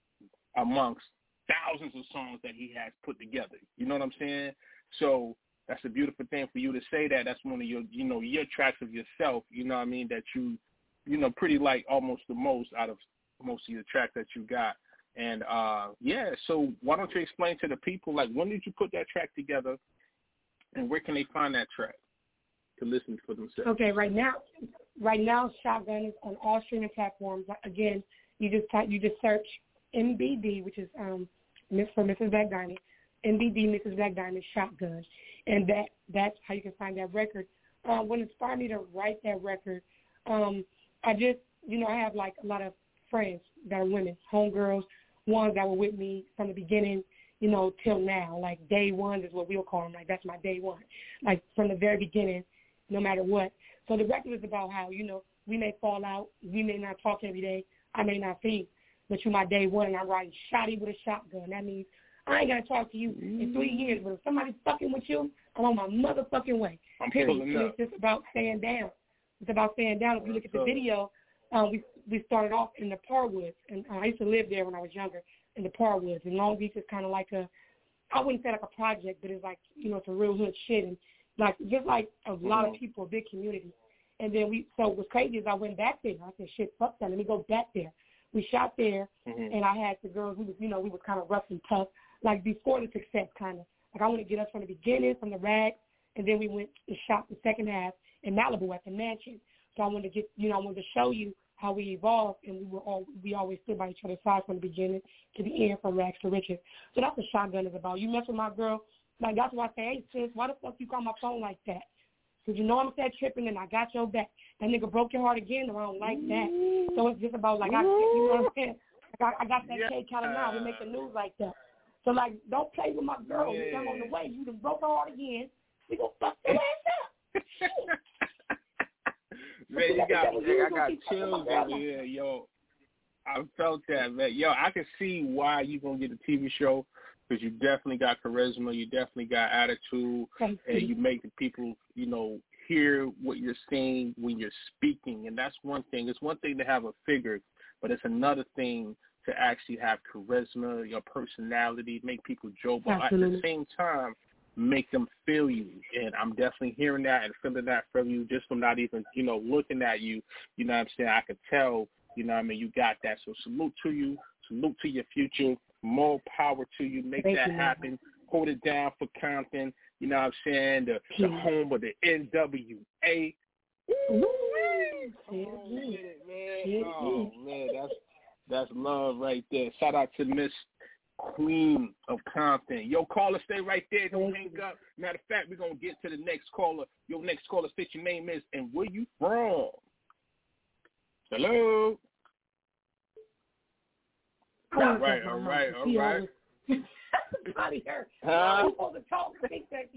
amongst thousands of songs that he has put together. You know what I'm saying? So that's a beautiful thing for you to say that. That's one of your, you know, your tracks of yourself, you know what I mean, that you, you know, pretty like almost the most out of most of your tracks that you got. And, uh, yeah, so why don't you explain to the people, like, when did you put that track together and where can they find that track to listen for themselves? Okay, right now, right now, Shotgun is on all streaming platforms. Again, you just type, you just search M B D, which is um, Miss for Missus Black Diamond, M B D Missus Black Diamond Shotgun, and that that's how you can find that record. Uh, what inspired me to write that record, um, I just, you know, I have like a lot of friends that are women, homegirls, ones that were with me from the beginning, you know, till now. Like day one is what we'll call them. Like that's my day one. Like from the very beginning, no matter what. So the record is about how, you know, we may fall out, we may not talk every day, I may not see, but you my day one and I'm riding shotty with a shotgun. That means I ain't gonna talk to you in three years, but if somebody's fucking with you, I'm on my motherfucking way. I'm period. pulling And up. it's just about staying down. It's about staying down. If you look at the video, um, we we started off in the Parwoods, and uh, I used to live there when I was younger in the Parwoods. And Long Beach is kind of like a, I wouldn't say like a project, but it's like, you know, it's a real hood shit, and like just like a lot of people, a big community. And then we, so what's crazy is I went back there. I said, shit, fuck that. Let me go back there. We shot there, mm-hmm. and I had the girls. We was, you know, we was kind of rough and tough, like before the success, kind of. Like I want to get us from the beginning, from the rags, and then we went and shot the second half in Malibu at the mansion. So I wanted to get, you know, I wanted to show you how we evolved, and we were all, we always stood by each other's side from the beginning to the end, from rags to riches. So that's what Shotgun is about. You mess with my girl, like that's why I say, hey sis, why the fuck you call my phone like that? Because you know I'm sad tripping, and I got your back. That nigga broke your heart again, and I don't like that. So it's just about like I, you know what I'm saying? Like I, I got that yeah. K kind of now. We make the news like that. So like, don't play with my girl. Yeah. I'm on the way. You done broke her heart again. We gonna fuck your ass up. Man, you got, I got chills over here, yo. I felt that, man. Yo, I can see why you gonna get a T V show, because you definitely got charisma, you definitely got attitude, Thank and you. you make the people, you know, hear what you're saying when you're speaking, and that's one thing. It's one thing to have a figure, but it's another thing to actually have charisma, your personality, make people joke, but Absolutely. at the same time, make them feel you. And I'm definitely hearing that and feeling that from you just from not even, you know, looking at you. You know what I'm saying? I could tell, you know what I mean, you got that. So salute to you. Salute to your future. More power to you. Make Thank that you, happen. Man. Hold it down for Compton. You know what I'm saying? The, the home of the N W A. Ooh. Oh, man, man. Oh, man, that's, that's love right there. Shout out to Miss Queen of Compton. Yo, caller, stay right there. Don't hang up. Matter of fact, we're going to get to the next caller. Your next caller, state your name is and where you from. Hello? All right, all right, all right. Out of here. Huh? I'm to talk. I think that.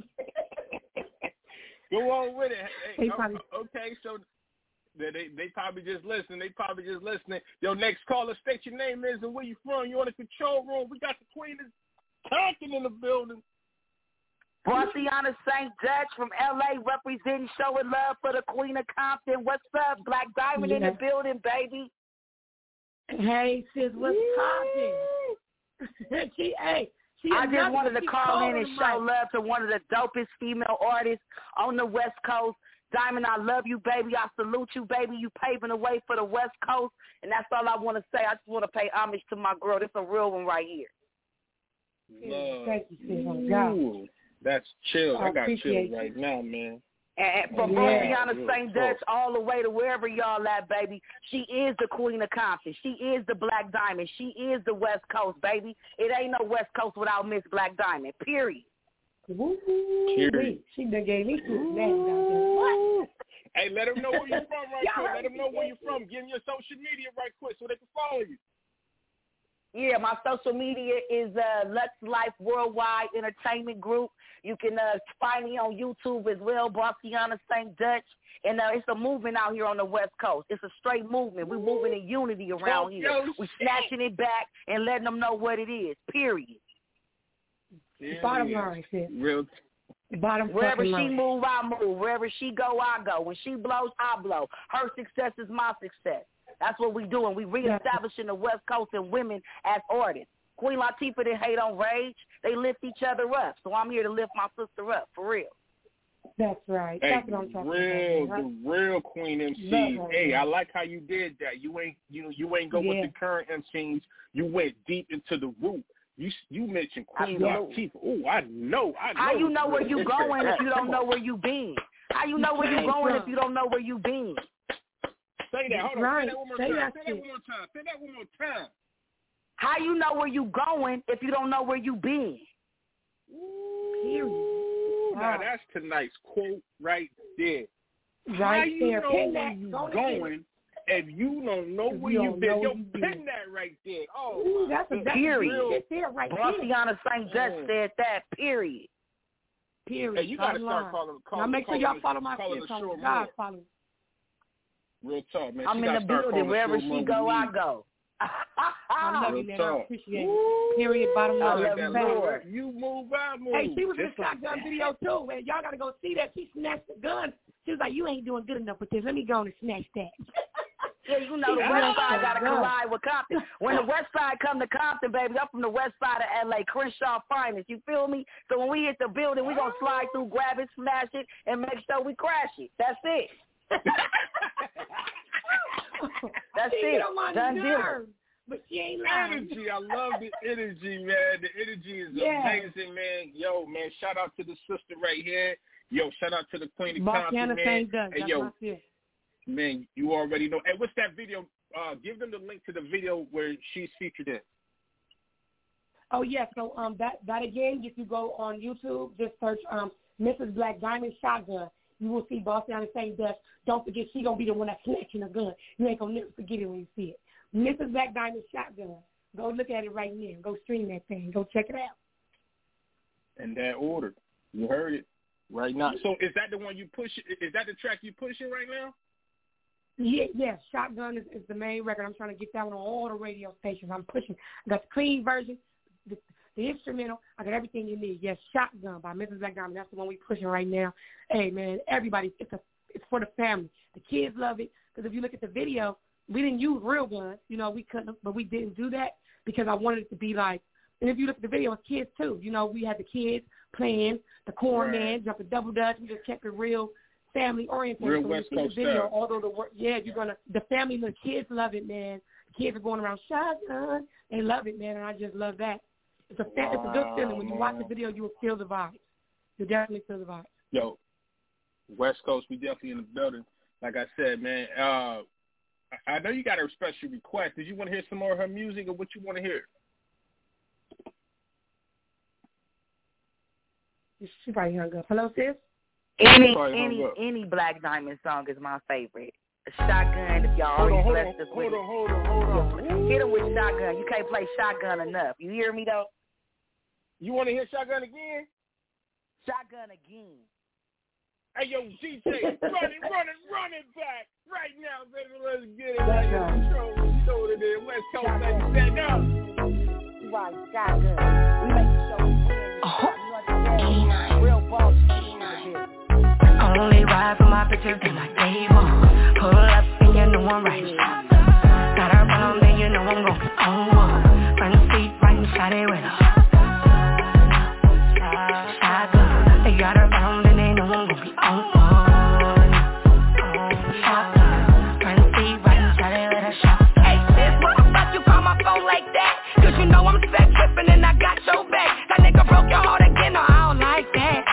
Go on with it. Hey, Hey, probably- okay, so they, they they probably just listening. They probably just listening. Your next caller, state your name is and where you from. You on the control room. We got the Queen of Compton in the building. Barciana Saint Judge from L A representing, showing love for the Queen of Compton. What's up? Black Diamond Yeah. in the building, baby. Hey, sis, what's poppin'? she, hey, she I just wanted to she call in and the show mic. love to one of the dopest female artists on the West Coast. Diamond, I love you, baby. I salute you, baby. You paving the way for the West Coast, and that's all I want to say. I just want to pay homage to my girl. This is a real one right here. Love. Thank you, sis. Oh, God. Ooh, That's chill. I, I got chill you. right now, man. And from yeah. Bronziana Saint Dutch all the way to wherever y'all at, baby, she is the Queen of Compton. She is the Black Diamond. She is the West Coast, baby. It ain't no West Coast without Miss Black Diamond, period. Woo, period. She done gave me some names out there. What? Hey, let them know where you're from right quick. Let them know where you're from. Give them your social media right quick so they can follow you. Yeah, my social media is uh, Lux Life Worldwide Entertainment Group. You can uh, find me on YouTube as well, Bronziana Saint Dutch. And uh, it's a movement out here on the West Coast. It's a straight movement. We're moving in unity around here. We're snatching it back and letting them know what it is, period. The bottom line, sis. Real. The bottom Wherever she line. move, I move. Wherever she go, I go. When she blows, I blow. Her success is my success. That's what we doing. We reestablishing the West Coast and women as artists. Queen Latifah didn't hate on Rage. They lift each other up. So I'm here to lift my sister up, for real. That's right. Hey, That's what I'm talking real, about. the real Queen M C. Hey, I like how you did that. You ain't, you know, you ain't go yeah. with the current M Cs. You went deep into the root. You you mentioned Queen Latifah. Oh, I know. I know. How you know where you going if you don't know where you been? How you know where you going if you don't know where you been? Say that. Hold on. Right. Say that one more Say time. that Say that one more time. Say that one more time. How you know where you going if you don't know where you been? Period. Now that's tonight's quote right there. Right How you there. know Pin where that. you Go going if you don't know where you you don't been? know Yo, where you pin been. that right there. Oh, Ooh, that's a that's period. Real, there right Bronziana Saint Dutch said that. Period. Period. Hey, you gotta start calling. calling now make sure calling y'all the, follow my calling sis the on show God more. follow. Real talk, man. I'm she in the building. Wherever she go, I go. I love Real you, man. talk. I appreciate it. Period. Bottom line. I love you, Lord. You move, I move. Hey, she was Just in the shotgun video too, man. Y'all gotta go see that. She snatched the gun. She was like, "You ain't doing good enough with this. Let me go and snatch that." Yeah, you know the Yeah. West Side got to Yeah. collide with Compton. When the West Side come to Compton, baby, I'm from the West Side of L A, Crenshaw Finest. You feel me? So when we hit the building, we gonna slide through, grab it, smash it, and make sure we crash it. That's it. That's she it. On my Done nerves, deal. but she ain't lying. Energy, I love the energy, man. The energy is Yeah. amazing, man. Yo, man, shout out to the sister right here. Yo, shout out to the Queen of Compton, man. Saint Dutch. Hey, That's yo, my sis. man, you already know. Hey, what's that video? Uh, give them the link to the video where she's featured in. Oh yeah, so um that that again, if you go on YouTube, just search um Missus Black Diamond Shotgun. You will see Bronziana Saint Dutch. Don't forget, she gonna be the one that's snatching a gun. You ain't gonna never forget it when you see it. Missus Black Diamond Shotgun. Go look at it right now. Go stream that thing. Go check it out. In that order, you heard it right now. So is that the one you push? Is that the track you pushing right now? Yeah, yeah. Shotgun is, is the main record. I'm trying to get that one on all the radio stations. I'm pushing. I got the clean version, the, the instrumental. I got everything you need. Yes, Shotgun by Missus Black Diamond. That's the one we pushing right now. Hey, man, everybody, it's a, it's for the family. The kids love it because if you look at the video, we didn't use real guns. You know, we couldn't, but we didn't do that because I wanted it to be like, and if you look at the video, it's kids too. You know, we had the kids playing, the corn Right. man, jumping double dutch. We just kept it real family oriented. Real so West when you see Coast the video, style. although the work, yeah, you're gonna the family, the kids love it, man. The kids are going around shotgun. They love it, man, and I just love that. It's a fa- it's a good feeling when you watch the video. You will feel the vibes. You definitely feel the vibes. Yo, West Coast, we definitely in the building. Like I said, man, uh, I I know you got a special request. Did you want to hear some more of her music, or what you want to hear? She probably hung up. Hello, sis. Any Sorry, any hold up. any Black Diamond song is my favorite. Shotgun, if y'all Hold on, always hold on, blessed us hold with on, hold on, hold it. on. Hit him with Shotgun. You can't play Shotgun enough. You hear me though? You want to hear Shotgun again? Shotgun again. Hey, yo, D J, run it, run it, run it back right now, baby. Let's get it. That's Right right. control. You know what it is. West Coast, baby. Stand up. Right, Shotgun. We make the show win. Uh-huh. You understand? Real boss. Only ride for my bitches in my table. Pull up and you know I'm right. Got her pound and you know I'm gon' be on one. Front seat right inside it with her. Shotgun, they got her pound and they know I'm gon' be on one. Shotgun, front seat right inside it with her. Shotgun. Hey sis, what the fuck you call my phone like that? Cause you know I'm sex trippin' and I got your back. That nigga broke your heart again, no I don't like that.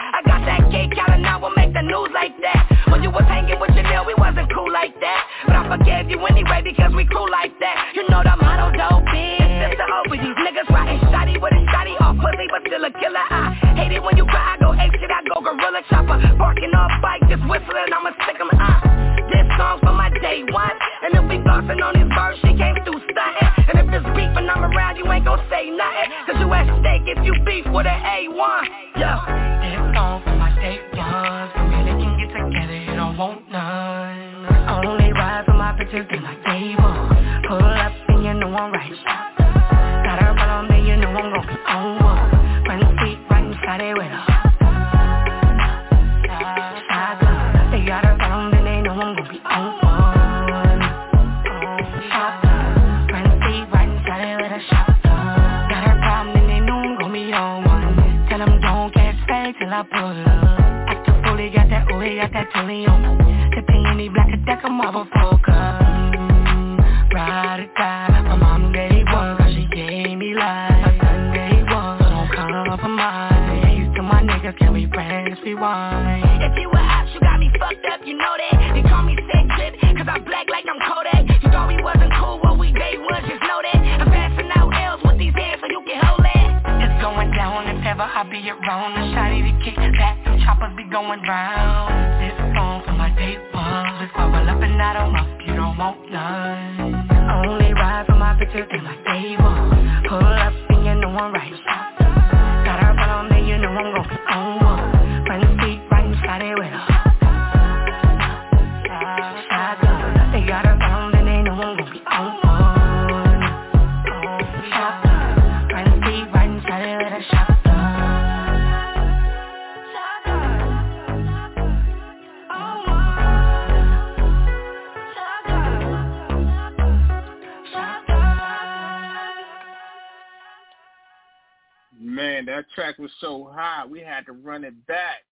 flossing on his verse, she came through stunting. And if it's beef and I'm around, you ain't gon' say nothing. Cause you at stake if you beef with an A one. Yeah. This song for my day ones. When we really can get together, you don't want none. Only ride for my bitches in my day one. Pull up and you know I'm right. Got her problem, then you know I'm gon' be on one. Front seat right inside it with her. Shotgun. They got her problem, then they know I'm gon' be on one. Shotgun. Front seat right inside it with a shotgun. Got her problem, then they know I'm gon' be on one. Tell them don't get fake till I pull up. Act the fool, they got that ooh, they got that tully on. The penny black a deck of marble focus. Ride or die, my mom day one, cause she gave me life. My Sunday one, so don't come for mine. Used to my niggas, can we press rewind? If you were out, you got me fucked up, you know that. They call me sick clip, cause I black like I'm Kodak. You thought we wasn't cool, well we day one, just know that. I'm passing out L's with these hands so you can hold that. It's going down if ever I be around. The shotty to kick back, them choppers be going round. This song for my day one. We squabble up and I don't up, you don't want none. Only ride for my bitches in my day one. Pull up and you know I'm right. Got her problem, then you know I'm gon' be on one. Front seat right inside it with her. Shotgun. They got her problem, then they know I'm gon' be on one. Shotgun. Front seat right inside it with a shotgun. Man, that track was so hot, we had to run it back.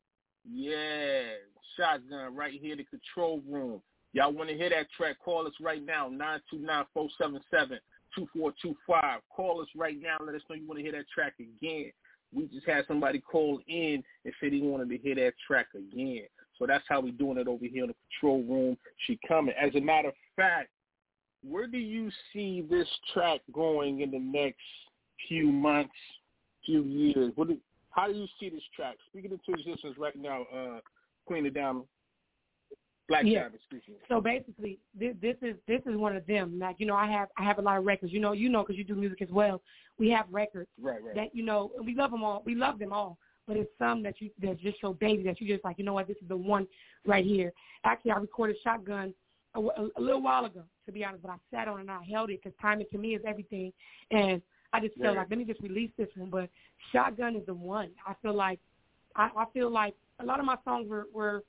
Yeah, Shotgun right here, the control room. Y'all want to hear that track, call us right now, nine two nine, four seven seven, two four two five. Call us right now, let us know you want to hear that track again. We just had somebody call in and say they wanted to hear that track again. So that's how we doing it over here in the control room. She coming. As a matter of fact, where do you see this track going in the next few months, few years? What do, how do you see this track? Speaking into existence right now, uh, Queen of Diamond, Black yeah. Diamond, excuse me. So basically, this, this is this is one of them. Like, you know, I have I have a lot of records. You know, you know, because you do music as well. We have records right, right. that, you know, and we love them all. We love them all. But it's some that you that just so baby that you just like, you know what, this is the one right here. Actually, I recorded Shotgun a, a, a little while ago, to be honest, but I sat on it and I held it because timing to me is everything. And I just felt right. like, let me just release this one. But Shotgun is the one. I feel like I, I feel like a lot of my songs were, were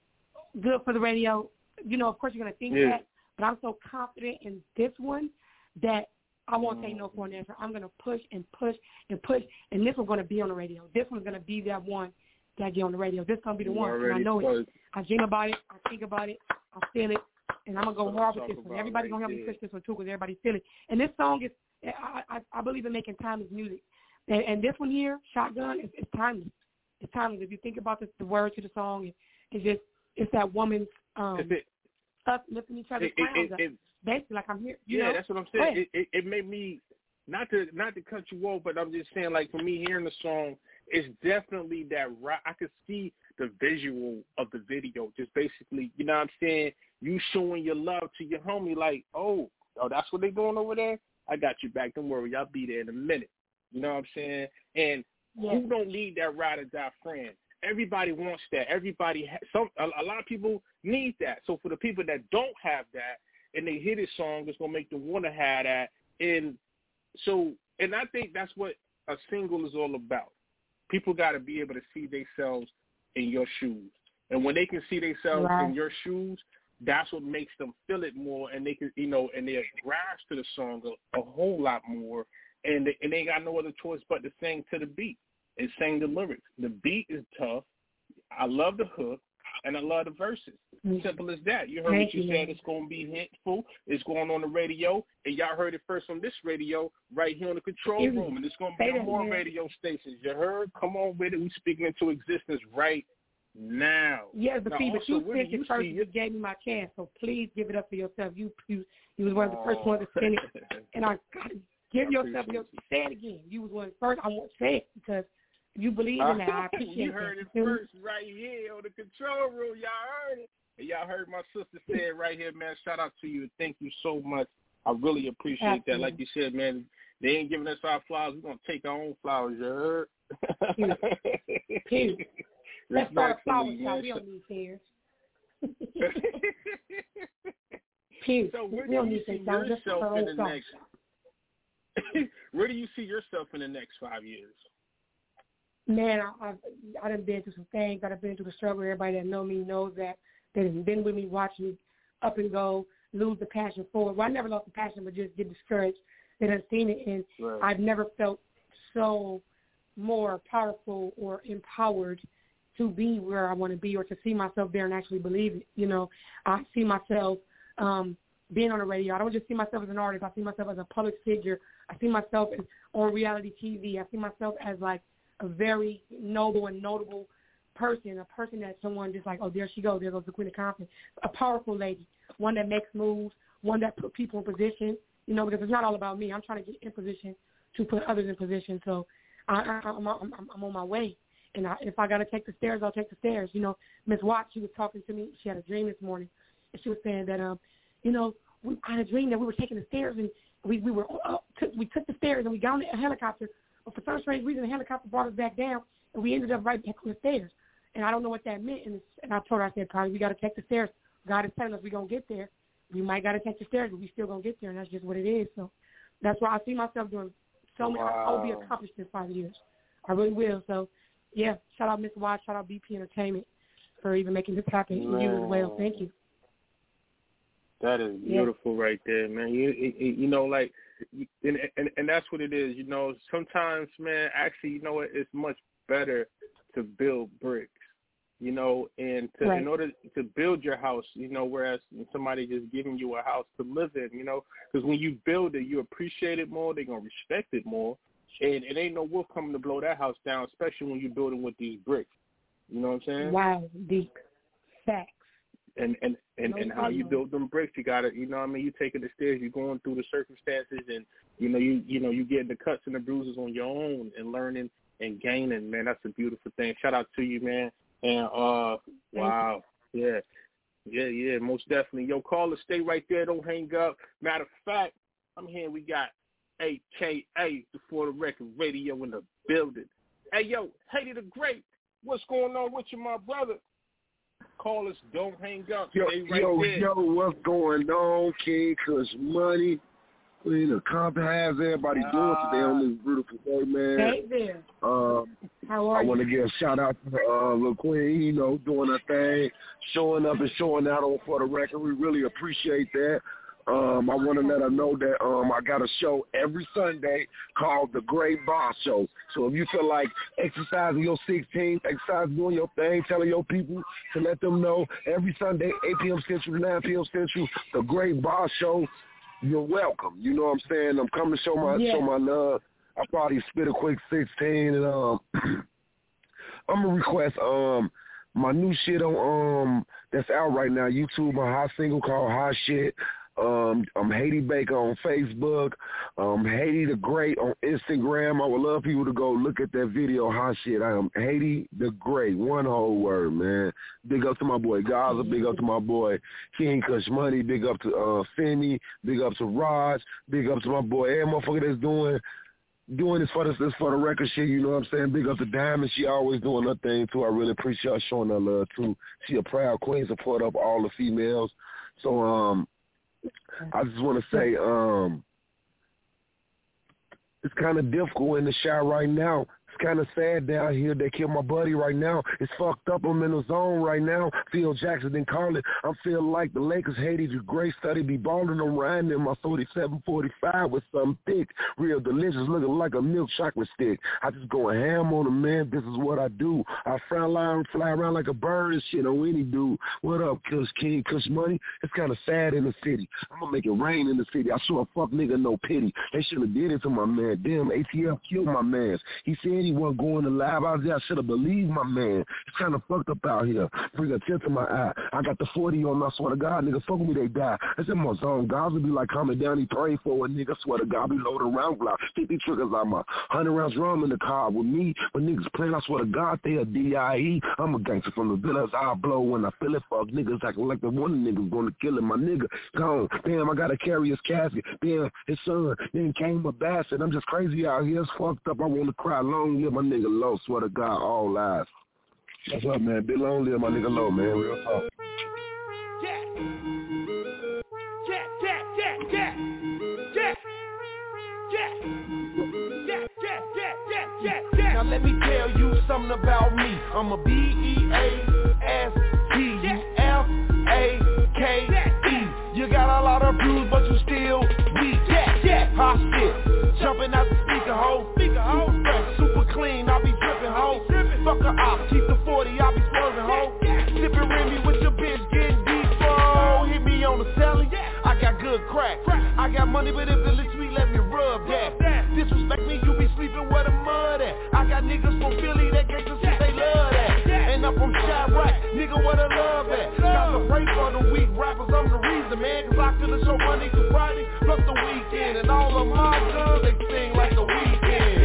good for the radio. You know, of course, you're going to think yeah. that. But I'm so confident in this one that I won't take no for an answer. I'm going to push and push and push. And this one's going to be on the radio. This one's going to be that one that get on the radio. This is going to be the you one. And I know close. it. I dream about it. I think about it. I feel it. And I'm going to go hard with this one. Everybody's going to help me push this one, too, because everybody feel it. And this song is, I, I, I believe in making timeless music. And, and this one here, Shotgun, is it's timeless. It's timeless. If you think about the, the words to the song, it, it's just, it's that woman's, um, it, us lifting each other's it, crowns it, up. it, Basically, like I'm here. You yeah, know? that's what I'm saying. It, it, it made me, not to not to cut you off, but I'm just saying, like, for me, hearing the song, it's definitely that right. I could see the visual of the video. Just basically, you know what I'm saying? You showing your love to your homie, like, oh, oh, that's what they doing over there? I got you back. Don't worry. I'll be there in a minute. You know what I'm saying? And yeah. who don't need that ride or die friend? Everybody wants that. Everybody, ha- some a, a lot of people need that. So for the people that don't have that and they hear this song, it's going to make them want to have that. And so, and I think that's what a single is all about. People got to be able to see themselves in your shoes. And when they can see themselves right. in your shoes, that's what makes them feel it more, and they can, you know, and they grasp to the song a, a whole lot more, and they, and they ain't got no other choice but to sing to the beat and sing the lyrics. The beat is tough. I love the hook, and I love the verses. Mm-hmm. Simple as that. You heard Thank what you, you said. It's going to be hitful. It's going on the radio, and y'all heard it first on this radio right here in the control mm-hmm. room, and it's going to be on more radio stations. You heard? Come on with it. We speaking into existence right now. Yes, but now, see, but you sent it first. You it? gave me my chance, so please give it up for yourself. You you, you was one of the first ones to send it, and I got to give I yourself your say it again. You was one of the first. I won't say it because you believe in that. I appreciate it. You heard it first right here on the control room. Y'all heard it. Y'all heard my sister say it right here, man. Shout out to you. Thank you so much. I really appreciate Absolutely. that. Like you said, man, they ain't giving us our flowers. We're going to take our own flowers, you heard? Peace. Let's start a flower shop. We don't need fairs. Peace. So where we do you see yourself in the next Where do you see yourself in the next five years? Man, I, I've I done been through some things. I've been through the struggle. Everybody that know me knows that. That has been with me, watching me up and go, lose the passion forward. Well, I never lost the passion, but just get discouraged. That I've seen it, and right. I've never felt so more powerful or empowered to be where I want to be, or to see myself there and actually believe it. You know, I see myself um, being on the radio. I don't just see myself as an artist. I see myself as a public figure. I see myself as on reality T V. I see myself as like a very noble and notable person, a person that someone just like, oh, there she goes, there goes the Queen of Compton, a powerful lady, one that makes moves, one that put people in position, you know, because it's not all about me. I'm trying to get in position to put others in position. So I, I, I'm, I'm, I'm on my way. And I, if I got to take the stairs, I'll take the stairs. You know, Miss Watts, she was talking to me. She had a dream this morning, and she was saying that, um, you know, we I had a dream that we were taking the stairs, and we we were uh, took, we took the stairs, and we got on a helicopter. But for some strange reason, the helicopter brought us back down, and we ended up right back on the stairs. And I don't know what that meant. And, it's, and I told her, I said, probably we got to take the stairs. God is telling us we're going to get there. We might got to take the stairs, but we still going to get there, and that's just what it is. So that's why I see myself doing so many. Wow. I'll be accomplished in five years. I really will. So, yeah, shout out Miss Watts, shout out B P Entertainment for even making this happen. Man. You as well. Thank you. That is beautiful yeah. right there, man. You you know, like, and, and and that's what it is. You know, sometimes, man, actually, you know what, it's much better to build bricks, you know, and to, right. in order to build your house, you know, whereas somebody just giving you a house to live in, you know, because when you build it, you appreciate it more, they're going to respect it more, and it ain't no wolf coming to blow that house down, especially when you're building with these bricks. You know what I'm saying? Wow, deep facts. And and, and, no and how you build them bricks, you got to, you know what I mean, you taking the stairs, you're going through the circumstances, and, you know, you you know, you getting the cuts and the bruises on your own and learning and gaining, man. That's a beautiful thing. Shout out to you, man. And, uh, wow, yeah, yeah, yeah, most definitely. Yo, caller, stay right there. Don't hang up. Matter of fact, I'm hearing we got A K A, the For the Record Radio in the building. Hey, yo, Haiti the Great, what's going on with you, my brother? Callers, don't hang up. Yo, stay right yo, there. yo, what's going on, King Kush Money? Queen of Compton, how's everybody uh, doing today on this beautiful day, man? Hey there. Um, How are I you? want to give a shout out to uh, Lil Queen, you know, doing her thing, showing up and showing out on For the Record. We really appreciate that. Um, I want to let her know that um, I got a show every Sunday called The Great Boss Show. So if you feel like exercising your sixteenth, exercising, doing your thing, telling your people to let them know, every Sunday, eight p.m. Central, nine p.m. Central, The Great Boss Show, you're welcome. You know what I'm saying? I'm coming to show my yeah. show my love. I probably spit a quick sixteen, and um, I'm gonna request um my new shit on um that's out right now. YouTube, my hot single called Hot Shit. Um, I'm Haiti Baker on Facebook. Um, Haiti the Great on Instagram. I would love people to go look at that video. Hot Shit. I am Haiti the Great. One whole word, man. Big up to my boy Gaza. Big up to my boy King Kush Money. Big up to uh, Finney. Big up to Raj. Big up to my boy every motherfucker that's doing doing this for this, this for the record shit. You know what I'm saying? Big up to Diamond. She always doing her thing too. I really appreciate her showing her love too. She a proud queen, support up all the females. So um. I just want to say um, it's kind of difficult in the shot right now. It's kind of sad down here. They killed my buddy right now. It's fucked up. I'm in the zone right now. Phil Jackson didn't call it. I'm feeling like the Lakers hated you. Great study be balling. I'm riding in my forty-seven forty-five with something thick, real delicious, looking like a milk chocolate stick. I just go ham on them, man. This is what I do. I fly around, fly around like a bird and shit on any dude. What up, Kush King, Kush Money? It's kind of sad in the city. I'm going to make it rain in the city. I sure a fuck nigga no pity. They should have did it to my man. Damn, A T F killed my mans. He said he wasn't going to live. I was there. I should have believed my man. It's kind of fucked up out here. Bring a tear to my eye. I got the forty on my, swear to God, nigga, fuck with me, they die. That's in my zone. Guys will be like coming down, he praying for a nigga, swear to God, be loaded around block. fifty triggers on my one hundred rounds rum in the car with me. When niggas playing, I swear to God, they a D I E. I'm a gangster from the villas. I blow when I feel it. Fuck niggas acting like the one nigga's gonna kill him. My nigga gone. Damn, I gotta carry his casket. Damn, his son then came a bastard. I'm just crazy out here. It's fucked up. I wanna cry. Long live my nigga Low. Swear to God, all lies. What's up, man? Big long live my nigga Low, man. Real talk. Yeah. Yeah, yeah, yeah, yeah. Yeah. Yeah. Yeah, yeah, yeah, yeah, yeah, yeah. Now let me tell you something about me. I'm a B E A S T U F A K E. You got a lot of bruise, but you still weak. Yeah, yeah. Hot shit. Jumping out the speaker hole. Speaker hole. Super fresh, super clean. I be dripping hoe. Fuck a op. Keep the forty. I be swerving hoe. Sipping Remy with your bitch getting deep. Oh, hit me on the celly. I got good crack. I got money, but if the little sweet, let me rub that. Disrespect me, you be sleeping where the mud at. I got niggas from Philly that gangsta shit, they love that. And I'm from Chirac, nigga, where the love at. Got to pray for the weak rappers, I'm the reason, man. Cause I could've show Monday to Friday, plus the weekend. And all of my guns, they sing like the weekend.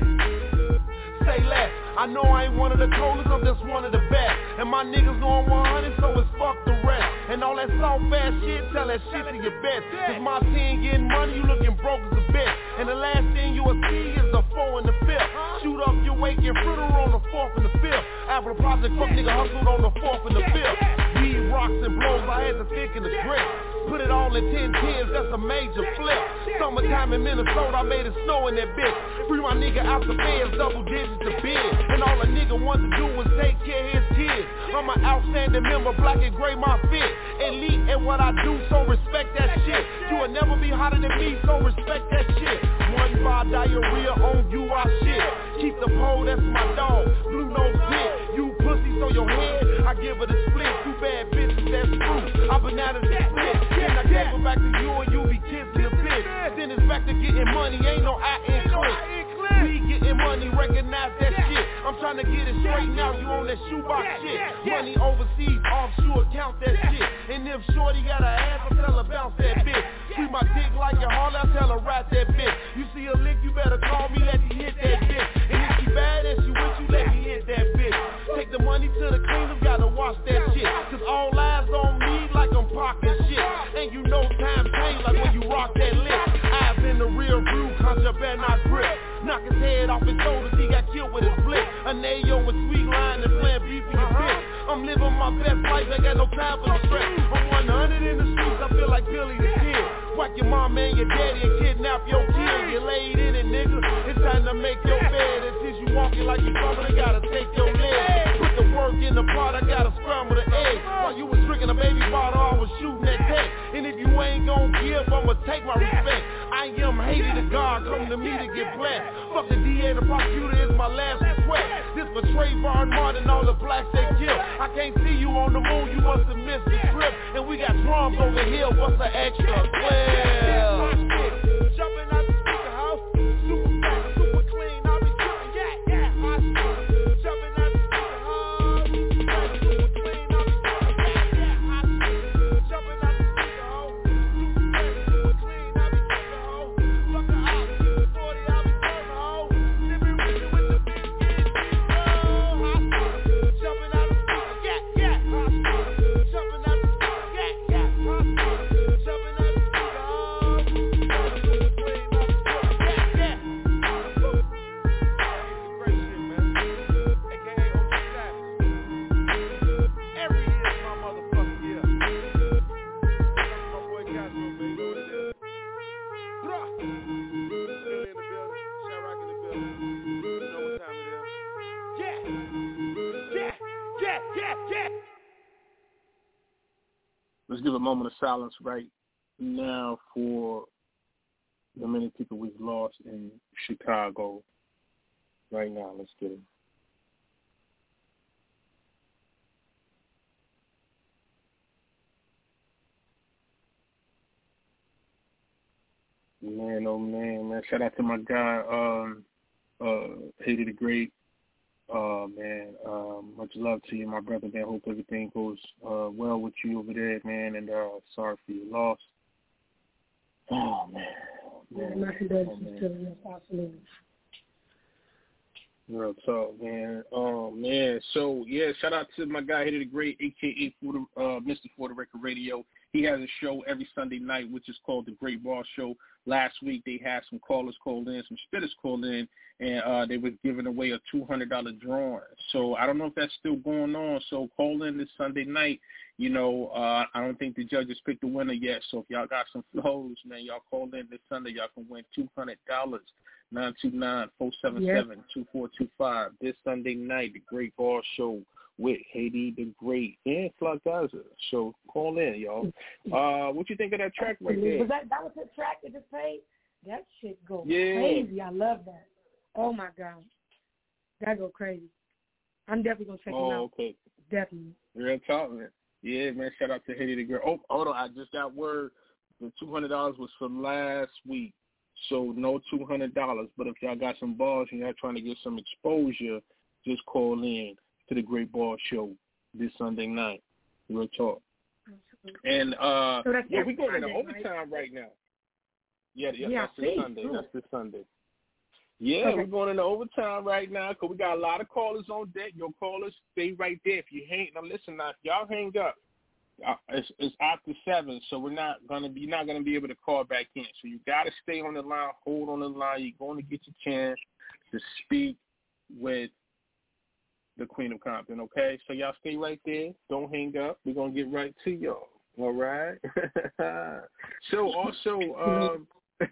Say less. I know I ain't one of the coldest, I'm just one of the best. And my niggas know I'm one hundred, so it's fuck the rest. And all that soft ass shit, tell that shit to your best. Cause my team getting money, you looking broke as a bitch. And the last thing you will see is the four and the fifth. Shoot up your wake and fritter on the fourth and the fifth. Apple Project, fuck nigga hustled on the fourth and the fifth. Weed rocks and blows, I had to thick in the grip. Put it all in ten tens, that's a major flip. Summertime in Minnesota, I made it snow in that bitch. Free my nigga out the feds, double digits to bid. And all a nigga wants to do is take care of his kids. I'm an outstanding member, black and gray my fit. Elite at what I do, so respect that shit. You will never be hotter than me, so respect that shit. One bar diarrhea on you, I shit. Keep the pole, that's my dog. Blue nose dick, you pussy, so your head, I give it a split. Two bad bitches, that's true. I bananas the split. Then I gave it back to you and you be kissing a bitch. Then it's back to getting money, ain't no I in click. We getting money, recognize that shit. I'm trying to get it straight now, you on that shoebox shit. Money overseas, offshore, count that shit. And if shorty got a ass, I tell her bounce that bitch. Treat my dick like a hall, I tell her rat that bitch. You see a lick, you better call me, let me hit that bitch. And if she bad and she with you, let me hit that bitch. Take the money to the cleaners, gotta watch that shit. Cause all eyes on me like I'm parking shit. And you know time change like when you rock that lick. Eyes in the rear view, contra better not grip. Knock his head off his shoulders, he got killed with his flip. An A O with sweet line and playing beef in your bitch. I'm living my best life, ain't got no time for the stress. I'm one hundred in the streets, I feel like Billy the Kid. Whack your mom and your daddy and kidnap your kid. You laid in it, nigga, it's time to make your bed. And since you walking like you something, I gotta take your leg. Put the work in the pot, I gotta scramble the egg. While you was drinking a baby bottle, I was shooting that tech. And if you ain't gon' give, I'ma take my respect. I am hated to God, come to me to get blessed. Fuck the D A, the prosecutor is my last request. This for Trayvon Martin, all the blacks they kill. I can't see you on the moon, you must have missed the trip. And we got drums over here, what's the extra? Well, jumping out the speaker house, super fat, super clean, I'll be tripping, yeah, yeah, hot shit. Jumping out the speaker house, super clean, I'll be tripping, yeah, yeah, hot shit. Jumping out the speaker house, super fat, super clean, I'll be tripping, ho. Fuck the op, keep the forty, I'll be serving, ho. Sipping Ricky with the big getting deep, oh, hot shit. Jumping out the speaker, yeah, yeah, hot shit. Jumping out the speaker, yeah, yeah, hot shit. Jumping out the speaker, oh, super clean, I'll be tripping, yeah, yeah. Great shit, man. A K A O G Savage. Every year is my motherfucking year. That's my boy Castro, baby. Know what it is. Bruh. Philly in the building. Chirac in the building. You know what time it is. Yeah. Yeah. Yeah. Yeah. Yeah. Let's give a moment of silence right now for the many people we've lost in Chicago. Right now, let's get it. Man, oh man, man. Shout out to my guy, um, uh, Haiti the Great. Uh, man, um, much love to you, my brother, man. Hope everything goes uh, well with you over there, man, and uh, sorry for your loss. Oh, man. man. Yeah, my condolences to you, absolutely. Real talk, man. Oh, man. So, yeah, shout out to my guy, Haiti the Great, a k a. For the, uh, Mister For the Record Radio. He has a show every Sunday night, which is called The Great Ball Show. Last week, they had some callers call in, some spitters call in, and uh, they were giving away a two hundred dollars drawing. So I don't know if that's still going on. So call in this Sunday night. You know, uh, I don't think the judges picked the winner yet. So if y'all got some flows, man, y'all call in this Sunday. Y'all can win two hundred dollars. nine two nine, four seven seven, two four two five. This Sunday night, The Great Ball Show with Haiti the Great and Flock Gaza. So call in, y'all. Uh, what you think of that track right there? Was that, that was the track that just played? That shit go yeah. crazy. I love that. Oh, my God. That go crazy. I'm definitely going to check oh, him out. okay. Definitely. Real talk, man. Yeah, man. Shout out to Haiti the Great. Oh, hold on. I just got word. The two hundred dollars was for last week. So no two hundred dollars. But if y'all got some balls and y'all trying to get some exposure, just call in to the Great Ball Show this Sunday night. Real talk. And uh, so yeah, we going Sunday, into overtime right, right now. Yeah, yeah, yeah that's this Sunday. That's this Sunday. Yeah, okay. we're going into overtime right now because we got a lot of callers on deck. Your callers, stay right there. If you hang, now listen, now if y'all hang up, uh, it's, it's after seven, so we're not gonna be you're not gonna be able to call back in. So you got to stay on the line, hold on the line. You're going to get your chance to speak with the Queen of Compton, okay? So y'all stay right there. Don't hang up. We're going to get right to y'all, all right? So also, um,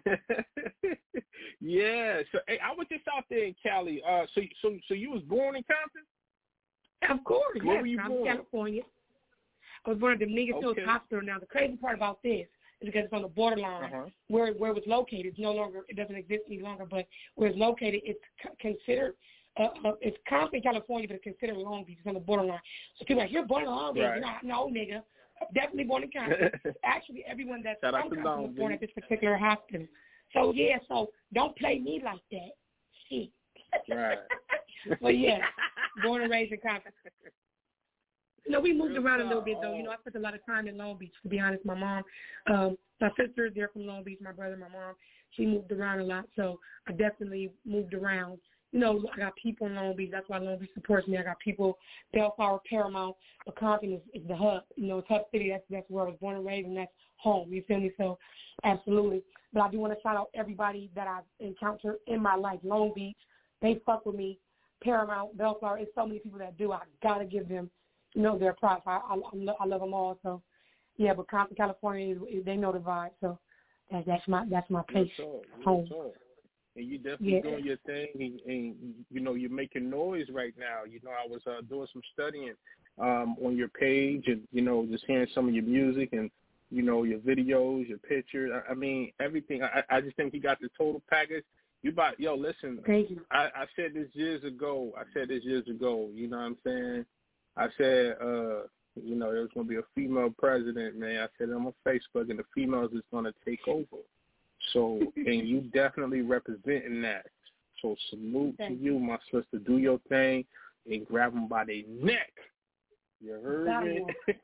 yeah, so hey, I was just out there in Cali. Uh, so, so, so you was born in Compton? Of course, Where yes. were you I'm born? California. I was born at Dominguez Hills okay. Hospital. Now, the crazy part about this is because it's on the borderline uh-huh. where where it was located. It's no longer, it doesn't exist any longer, but where it's located, it's c- considered Uh, uh, it's Compton, California, but it's considered Long Beach. It's on the borderline. So people are like, you're born in Long Beach. Right. Not, no, nigga. I'm definitely born in Compton. Actually, everyone that's Shout from Compton was born at this particular hospital. So, yeah, so don't play me like that. Shit. Right. But, yeah, born and raised in Compton. You know, we moved around a little bit, though. You know, I spent a lot of time in Long Beach, to be honest. My mom, um, my sister is there from Long Beach, my brother, my mom. She moved around a lot, so I definitely moved around. You know, I got people in Long Beach. That's why Long Beach supports me. I got people, Bellflower, Paramount, but Compton is, is the hub. You know, it's Hub City. That's, that's where I was born and raised, and that's home. You feel me? So, absolutely. But I do want to shout out everybody that I've encountered in my life. Long Beach, they fuck with me. Paramount, Bellflower, it's so many people that do. I got to give them, you know, their props. I, I, I love them all. So, yeah, but Compton, California, they know the vibe. So, that, that's my that's my place, home. And you definitely yeah. doing your thing, and, and, you know, you're making noise right now. You know, I was uh, doing some studying um, on your page and, you know, just hearing some of your music and, you know, your videos, your pictures. I, I mean, everything. I, I just think you got the total package. You bought, yo, listen, Thank you. I, I said this years ago. I said this years ago. You know what I'm saying? I said, uh, you know, there's going to be a female president, man. I said, I'm on Facebook, and the females is going to take over. So, and you definitely representing that. So salute Thank to you, my sister. Do your thing and grab them by their neck. You heard Bottom me?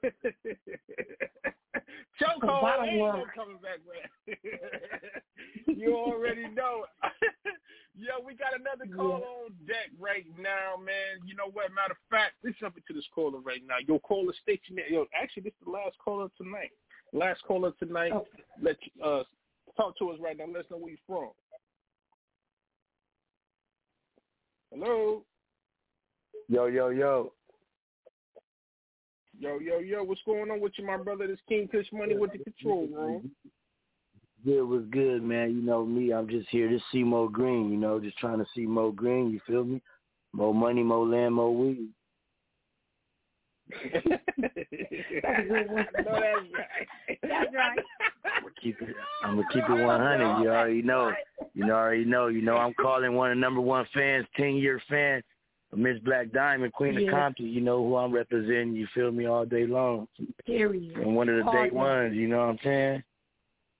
Chokehold Bottom ain't one. no coming back, man. You already know. Yo, we got another caller yeah. on deck right now, man. You know what? Matter of fact, let's jump into this caller right now. Your caller station. Yo, actually, this is the last caller tonight. Last caller tonight. Okay. Let you, uh. Talk to us right now. Let us know where you're from. Hello? Yo, yo, yo. Yo, yo, yo. What's going on with you, my brother? This King Kush Money with the control room. Good was good, man. You know me. I'm just here to see Mo Green, you know, just trying to see Mo Green. You feel me? More money, more land, more weed. That's a good one. No, that's right. That's right. I'm gonna keep it. I'm gonna keep it one hundred. You already know. You know, already know. You know, I'm calling one of the number one fans, ten year fan of Miss Black Diamond, Queen yeah. of Compton. You know who I'm representing. You feel me all day long. Period. And one of the all day day. ones. You know what I'm saying?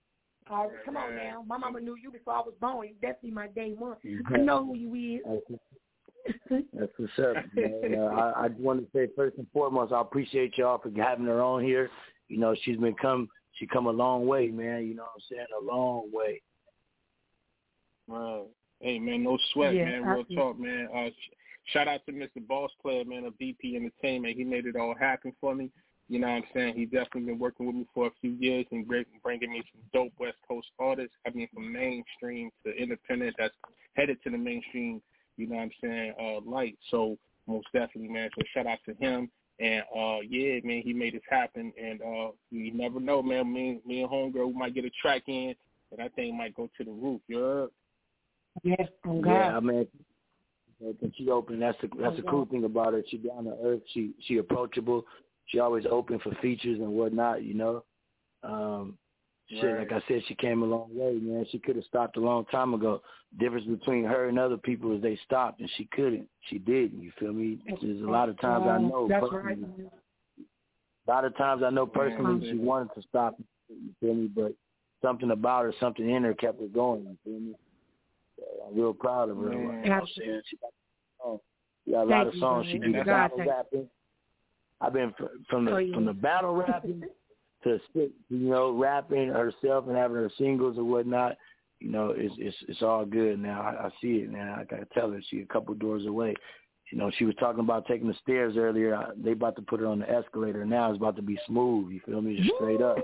Uh, come on now. My mama knew you before I was born. You definitely my day one. I know who you is. That's what's up, man. Uh, I, I want to say first and foremost, I appreciate y'all for having her on here. You know, she's been come, she come a long way, man. You know what I'm saying? A long way. Right. Hey, man, no sweat, Yeah, man. Real talk, man. Uh, sh- shout out to Mister Boss Player, man, of B P Entertainment. He made it all happen for me. You know what I'm saying? He definitely been working with me for a few years and bringing me some dope West Coast artists. I mean, from mainstream to independent that's headed to the mainstream, you know what I'm saying, uh, light. So most definitely, man. So shout out to him. And, uh, yeah, man, he made this happen. And uh, you never know, man. Me, me and Homegirl, we might get a track in, and that thing might go to the roof. You heard? Yes, oh God. Yeah, I mean, when she open, that's the that's the cool thing about her. She down to earth. She she approachable. She always open for features and whatnot. You know, um, shit. Right. Like I said, she came a long way, man. She could have stopped a long time ago. Difference between her and other people is they stopped, and she couldn't. She didn't. You feel me? There's a lot of times I know. That's personally, right. A lot of times I know personally Yeah, she wanted to stop. You feel me? But something about her, something in her, kept her going. You feel me? I'm real proud of her. Man. You know what I'm saying? She got, oh, she got a lot Thank of songs. you, She brother. do the God, battle rapping. I've been fr- from the Oh, yeah. from the battle rapping to sit, you know, rapping herself and having her singles or whatnot. You know, it's it's it's all good now. I, I see it, man. I gotta tell her she a couple doors away. You know, she was talking about taking the stairs earlier. I, they about to put her on the escalator now. It's about to be smooth. You feel me? Just straight up.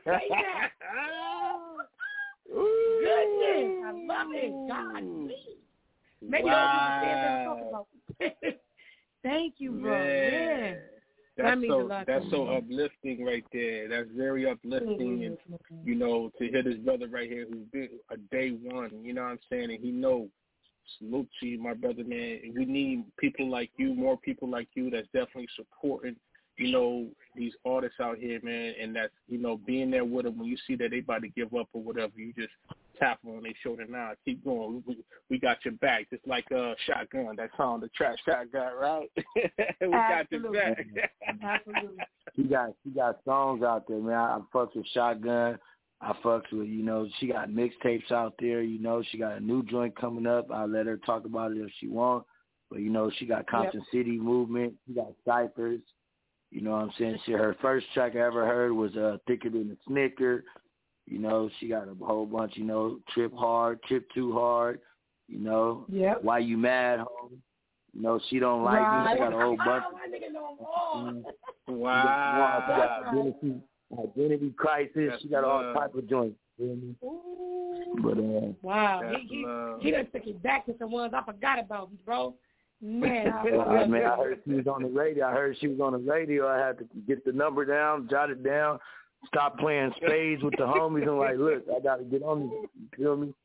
Goodness, I love it. God, please. Maybe Wow. those people Thank you, bro. Man. Yeah. That's That means so a lot that's to so me. uplifting right there. That's very uplifting, and you know, to hear this brother right here who's been a day one. You know what I'm saying? And he knows. Salute to you, my brother, man. We need people like you, more people like you. That's definitely supporting, you know, these artists out here, man. And that's, you know, being there with them when you see that they about to give up or whatever. You just tap on their shoulder. Now, keep going. We, we got your back, just like uh, Shotgun. That song, the Trap Shotgun, right? we got your back. Absolutely. She got she got songs out there, man. I, I fucks with Shotgun. I fucks with, you know, she got mixtapes out there, you know, she got a new joint coming up. I'll let her talk about it if she wants. But, you know, she got Compton yep. City Movement. She got Cyphers. You know what I'm saying? She, her first track I ever heard was uh, Thicker Than a Snicker. You know, she got a whole bunch, you know, Trip Hard, Trip Too Hard, you know, yep. Why You Mad, Home. You know, She Don't Like right. Me. She got a whole bunch. Oh, wow. She got Identity, Identity Crisis. That's she got all love. type of joints. But, uh, wow. He, he, he done took it back to some ones I forgot about, bro. Man, I, uh, man, I heard she was on the radio. I heard she was on the radio. I had to get the number down, jot it down, stop playing spades with the homies. I'm like, look, I got to get on this. You feel me?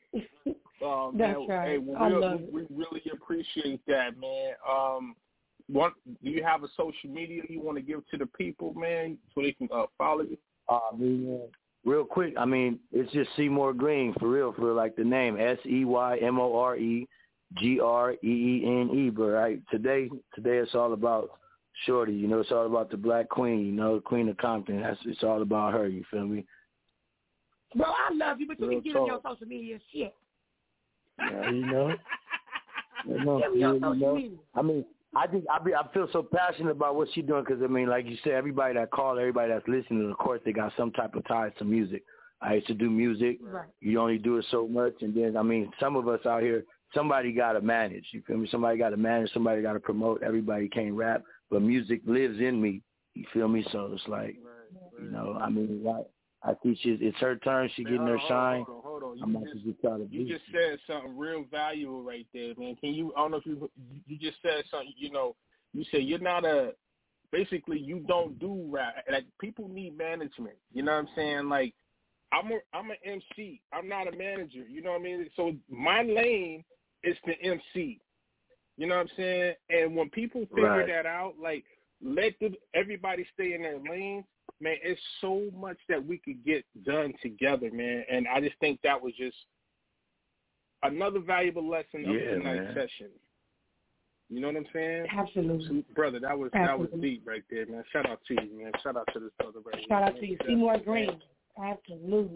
Um, That's man, right. Hey, well, I we, love we, we really appreciate that, man. Um, what do you have a social media you want to give to the people, man, so they can uh, follow you? Uh, I mean, uh, real quick, I mean, it's just Seymour Green, for real, for like the name, S E Y M O R E G R E E N E. But right, today, today it's all about Shorty, you know, it's all about the Black Queen, you know, Queen of Compton. That's It's all about her, you feel me? Bro, I love you, but you real can give me your social media shit. Yeah, you know? you know, Give me your you social know? media. I mean, I just I, be, I feel so passionate about what she's doing because, I mean, like you said, everybody that called, everybody that's listening, of course, they got some type of ties to music. I used to do music. Right. You only do it so much. And then, I mean, some of us out here, somebody got to manage. You feel me? Somebody got to manage. Somebody got to promote. Everybody can't rap. But music lives in me. You feel me? So it's like, right, right. you know, I mean, like, I think she's, it's her turn. She getting her shine. Hold on, hold on. You, I'm just, just try to you just said something real valuable right there, man. Can you, I don't know if you, you just said something, you know, you said you're not a, basically you don't do rap. Like, people need management. You know what I'm saying? Like, I'm a, I'm an M C. I'm not a manager. You know what I mean? So my lane is the M C. You know what I'm saying? And when people figure right. that out, like, let the, everybody stay in their lane. Man, it's so much that we could get done together, man. And I just think that was just another valuable lesson of yeah, tonight's man. session. You know what I'm saying? Absolutely. So, brother, that was Absolutely. that was deep right there, man. Shout out to you, man. Shout out to this brother right Shout here. out to you. Seymour Green. Absolutely.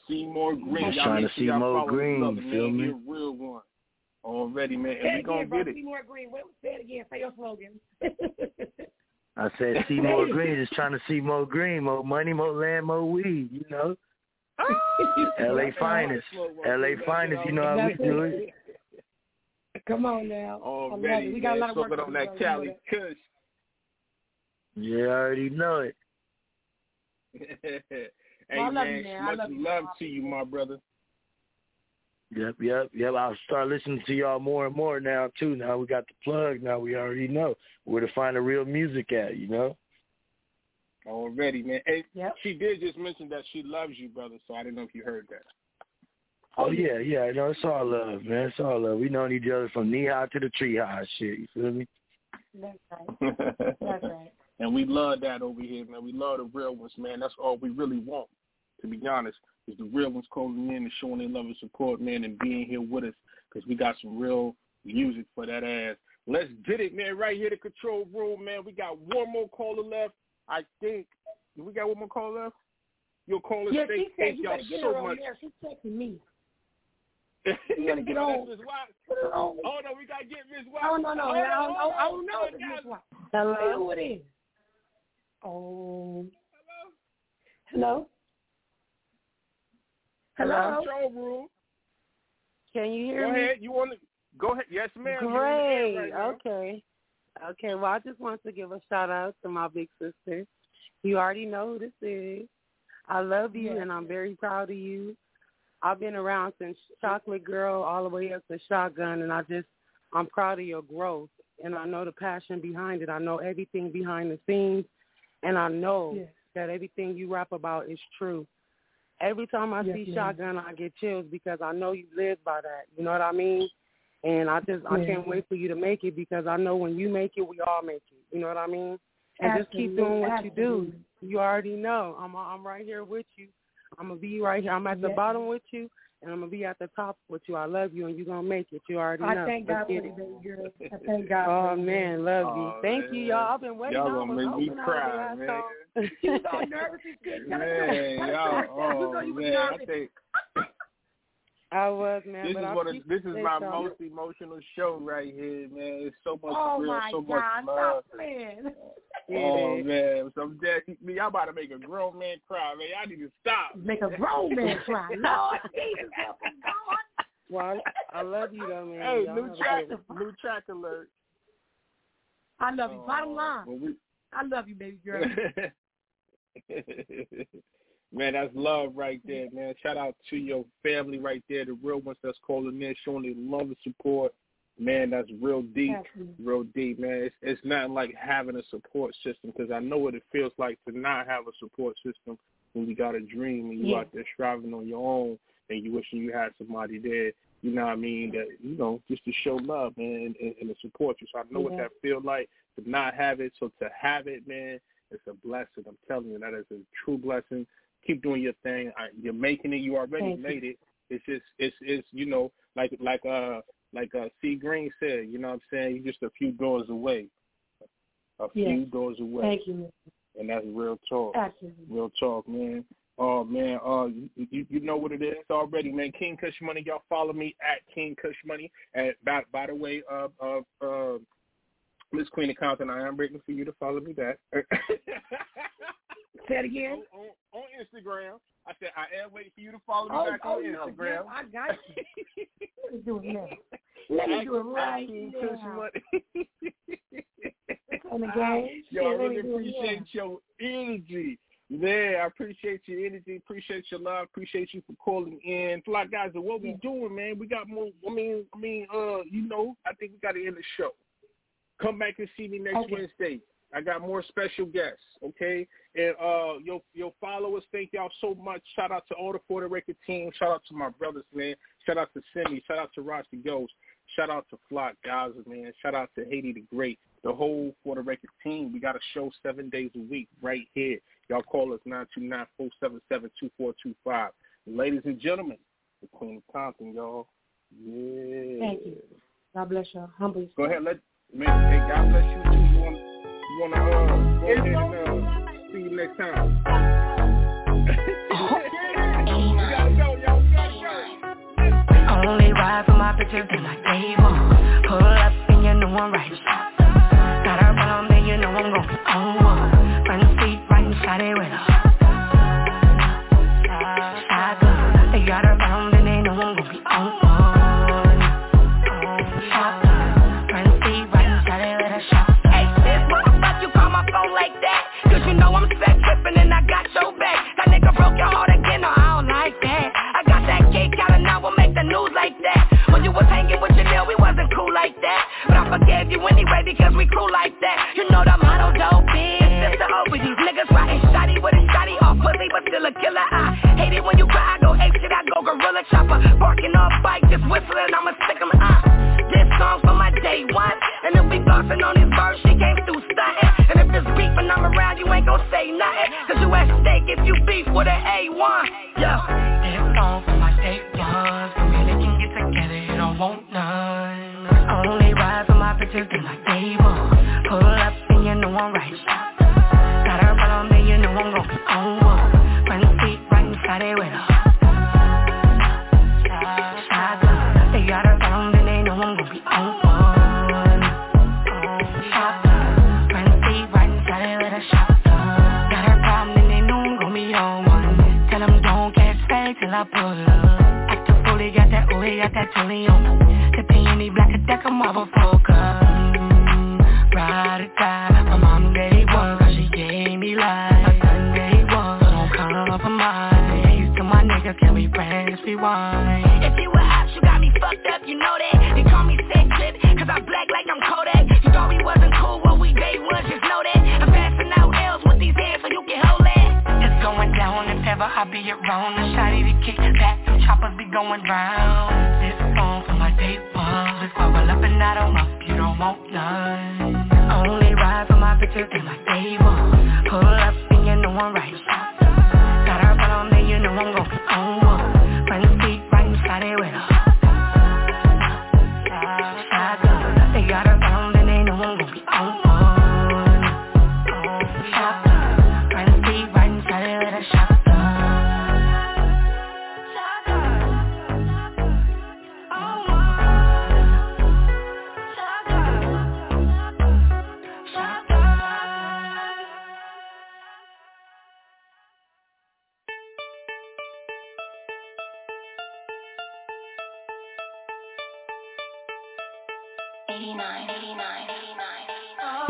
Seymour Green. I'm y'all trying make to sure see y'all more follow green, Love, you man. feel me? He a real one. Already, man. Say And we it gonna again, bro. get it. Seymour Green. What, say it again. Say your slogan. I said see more green, just trying to see more green, more money, more land, more weed, you know. L A finest. L A finest, you know how we do it. Come on now. Already, I love it. We got a lot of work man. to On do, that bro. Cali You know Kush. Yeah, I already know it. Hey, I love man, you, man. I much love you. love to you, my brother. Yep, yep, yep. I'll start listening to y'all more and more now, too. Now we got the plug. Now we already know where to find the real music at, you know? Already, man. Hey, yep. She did just mention that she loves you, brother, so I didn't know if you heard that. Oh, yeah, yeah. I know. It's all love, man. It's all love. We known each other from knee-high to the tree-high shit. You feel me? That's right. That's right. And we love that over here, man. We love the real ones, man. That's all we really want, to be honest, is the real ones calling in and showing their love and support, man, and being here with us, because we got some real music for that ass. Let's get it, man, right here, the control room, man. We got one more caller left, I think. We got one more caller left? Your caller yeah, thank, she said thank you y'all better get so her on much. there. She's texting me. You gotta get on. Miss Watt. Oh, oh, no, we got to get Miss Watt. Oh, no, no. Oh, I, don't, no, I don't know oh, if it's Miss Watt. Hello? Say who it is. Oh. Hello? Hello? Control room. Can you hear go me? Go ahead. You want to go ahead? Yes, ma'am. Great. Right now. Okay. Okay. Well, I just want to give a shout out to my big sister. You already know who this is. I love you, yes. and I'm very proud of you. I've been around since Chocolate Girl all the way up to Shotgun, and I just, I'm proud of your growth, and I know the passion behind it. I know everything behind the scenes, and I know yes. that everything you rap about is true. Every time I yes, see ma'am. Shotgun, I get chills because I know you live by that. You know what I mean? And I just, I yes. can't wait for you to make it because I know when you make it, we all make it. You know what I mean? And Absolutely. just keep doing what Absolutely. you do. You already know. I'm, I'm right here with you. I'm going to be right here. I'm at the yes. bottom with you, and I'm going to be at the top with you. I love you, and you're going to make it. You already know. I thank God for you, baby girl. I thank God for Oh, you. man, love oh, you. Thank man. you, y'all. I've been waiting. Y'all I gonna was make me cry, man. She was all nervous and shit. Man, y'all, oh, man, I think... I was, man. This but is I what a, this is my y'all. most emotional show right here, man. It's so much oh real, my so God, much love. stop playing. Oh man, so I'm dead. Me, y'all about to make a grown man cry, man. Y'all need to stop. Make a grown man cry. Lord Jesus, help him, God. Well, I love you though, man. Hey, y'all new track, new track alert. I love you. Oh, Bottom line, well, we... I love you, baby girl. Man, that's love right there, man. Shout out to your family right there, the real ones that's calling in, showing their love and support. Man, that's real deep, Absolutely. real deep, man. It's, it's not like having a support system, because I know what it feels like to not have a support system when you got a dream and you yeah. out there striving on your own and you wishing you had somebody there, you know what I mean, that, you know, just to show love, man, and, and, and to support you. So I know yeah. what that feels like to not have it. So to have it, man, it's a blessing. I'm telling you, that is a true blessing. Keep doing your thing. I, you're making it. You already Thank made you. it. It's just, it's, it's, you know, like, like, uh, like uh, C. Green said, you know what I'm saying? You're just a few doors away. A yes. few doors away. Thank you, man. And that's real talk. Absolutely. Real talk, man. Oh, man, uh, you, you know what it is already, man. King Kush Money. Y'all follow me at King Kush Money. And by, by the way, uh, uh, uh, Miss Queen of Compton, I am waiting for you to follow me back. Say it again. On, on, on Instagram. I said, I am waiting for you to follow me oh, back oh, on no, Instagram. girl, I got you. Let me do it now. Let me do it right now. On the game. Yo, yeah, I really do appreciate your energy. Man, I appreciate your energy, appreciate your love, appreciate you for calling in. Fly guys, what we yeah. doing, man? We got more. I mean, I mean, uh, you know, I think we got to end the show. Come back and see me next okay. Wednesday. I got more special guests, okay? And uh, your your followers, thank y'all so much. Shout out to all the For the Record team. Shout out to my brothers, man. Shout out to Simi. Shout out to Rossi Ghost. Shout out to Flock Gaza, man. Shout out to Haiti the Great. The whole For the Record team. We got a show seven days a week right here. Y'all call us nine two nine, four seven seven, two four two five. Ladies and gentlemen, the Queen of Compton, y'all. Yeah. Thank you. God bless y'all. Humble. Go ahead. Let man. Hey, God bless you too. You want you want to uh, go ahead and uh, see you next time. We gotta go. bitches in like day one. Pull up and you know I'm right. Got her bomb and you know I'm gon' be on one. Front seat right inside it with her. Shotgun, they got her bomb and they know I'm gon' be on one. Shotgun, front seat right inside it with her shotgun. Hey sis, what the fuck you call my phone like that? Cause you know I'm set trippin' and I got your back. That nigga broke your heart again, no I don't like that. I got that cake out and I will make the news like that. When you was hanging with Janelle, we wasn't cool like that. But I forgave you anyway because we cool like that. You know the motto dope is sister over these niggas riding shotty with a shotty off pussy but still a killer. I hate it when you cry, I go ape shit, I go gorilla chopper. Barking off bike, just whistling, I'ma stick 'em uh. This song for my day one. And if we flossing on his verse, she came through stunting. And if it's beef and I'm around, you ain't gon' say nothing. Cause you at stake if you beef with an A one. Yo, this song for my day ones. For me they can get together, you don't want none. Only ride for my bitches in my day one. Pull up and you know I'm right. Got her bomb and you know I'm gon' be on one. Front seat right inside it with her. Shotgun, they got her bomb and they know I'm gon' be on one. Shotgun, front seat right inside it with her shotgun. Got her bomb and they know I'm gon' be on one. Tell them don't catch fake till I pull up. Act a fool, he got that ooh, he got that tully on. The peony black a deck of marble focus. Ride or die, my mom day one, cause she gave me life. My son day one, so don't compromise. Used to my niggas, can we press rewind? If you were out, you got me fucked up, you know that. They call me sick clip, cause I black like I'm Kodak. You thought we wasn't cool, well we day one, just know that. I'm passing out L's with these hands so you can hold that. It's going down if ever I be it wrong. The shotty to kick back, them choppers be going round. This song for my day one. We squabble up and I don't up, you don't want none. Only ride for my bitches in my day one. Pull up and you know I'm right. Got her bomb and you know I'm gon' be on one. Front seat right inside it with her. Shotgun, they got her bomb and they know I'm gon' be on one. Shotgun, front seat right inside it with her shotgun. eighty-nine, eighty-nine, eighty-nine. Oh.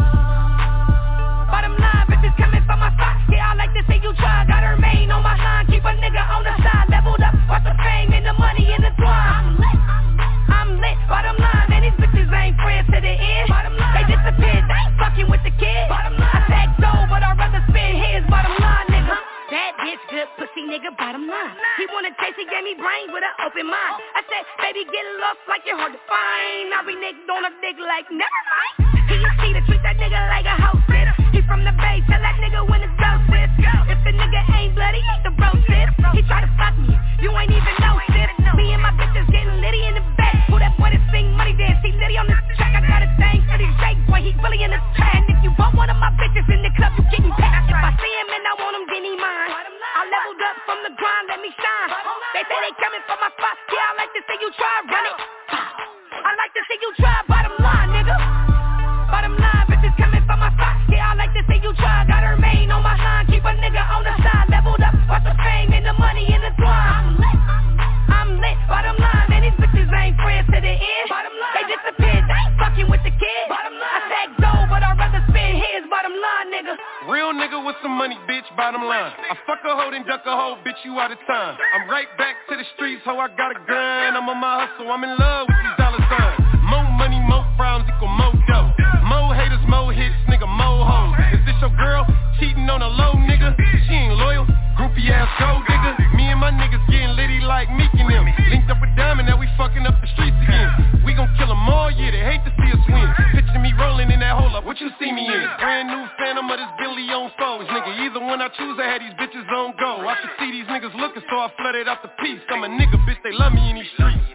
Bottom line, bitches coming for my socks. Yeah, I like to see you try. Got her main on my line. Keep a nigga on the side. Leveled up, watch the fame and the money in the twine. I'm lit, I'm lit. Bottom line, man, these bitches ain't friends to the end. Bottom line, they disappeared. They ain't fucking with the kid. Bottom line, I said dough, but I'd rather spend his. Bottom line, nigga. That bitch good pussy nigga, bottom line. He wanna taste, he gave me brains with an open mind. I said, baby, get lost like you're hard to find. I reneged on a dick like, never mind. He is see to treat that nigga like a hostess. He from the Bay, tell that nigga when it's doses. If the nigga ain't bloody, ain't the bro sis. He try to fuck me, you ain't even know sis. Me and my bitches getting litty in the back. Who that boy that sing money dance, he litty on this track. I got a thing for these Jake boy, he really in the track. And if you want one of my bitches in the club, you getting packed. If I see him and I want him, then he mine. I leveled up from the grind, let me shine. They say they coming for my spot, yeah, I like to see you try, run it. I like to see you try, bottom line, nigga. Bottom line, bitches coming for my spot, yeah, I like to see you try. Got her main on my line, keep a nigga on the side. Leveled up, watch the fame and the money in the twine. I'm lit, I'm lit, bottom line, man, these bitches ain't friends to the end. Bottom line, they disappeared, they ain't fucking with the kid. Bottom line, I said gold, but I'd rather spend his. Bottom line, nigga. Real nigga with some money, bitch, bottom line. I fuck a hoe, then duck a hoe, bitch, you out of time. I'm right back to the streets, ho, I got a gun. I'm on my hustle, I'm in love with these dollar signs. More money, more problems equal more dough. More haters, more hits, nigga, more hoes. Is this your girl? Cheating on a low nigga? She ain't loyal, groupie ass gold digger. Me and my niggas getting litty like Meek and them. Linked up with Diamond, now we fucking up the streets again. We gon' kill them all, yeah, they hate to see us win. Picture me rolling in that hole up, what you see me in? Brand new Phantom of this Billy on foes, nigga. Either one I choose, I had these bitches on go. I should see these niggas looking, so I flooded out the piece. I'm a nigga, bitch, they love me in these streets.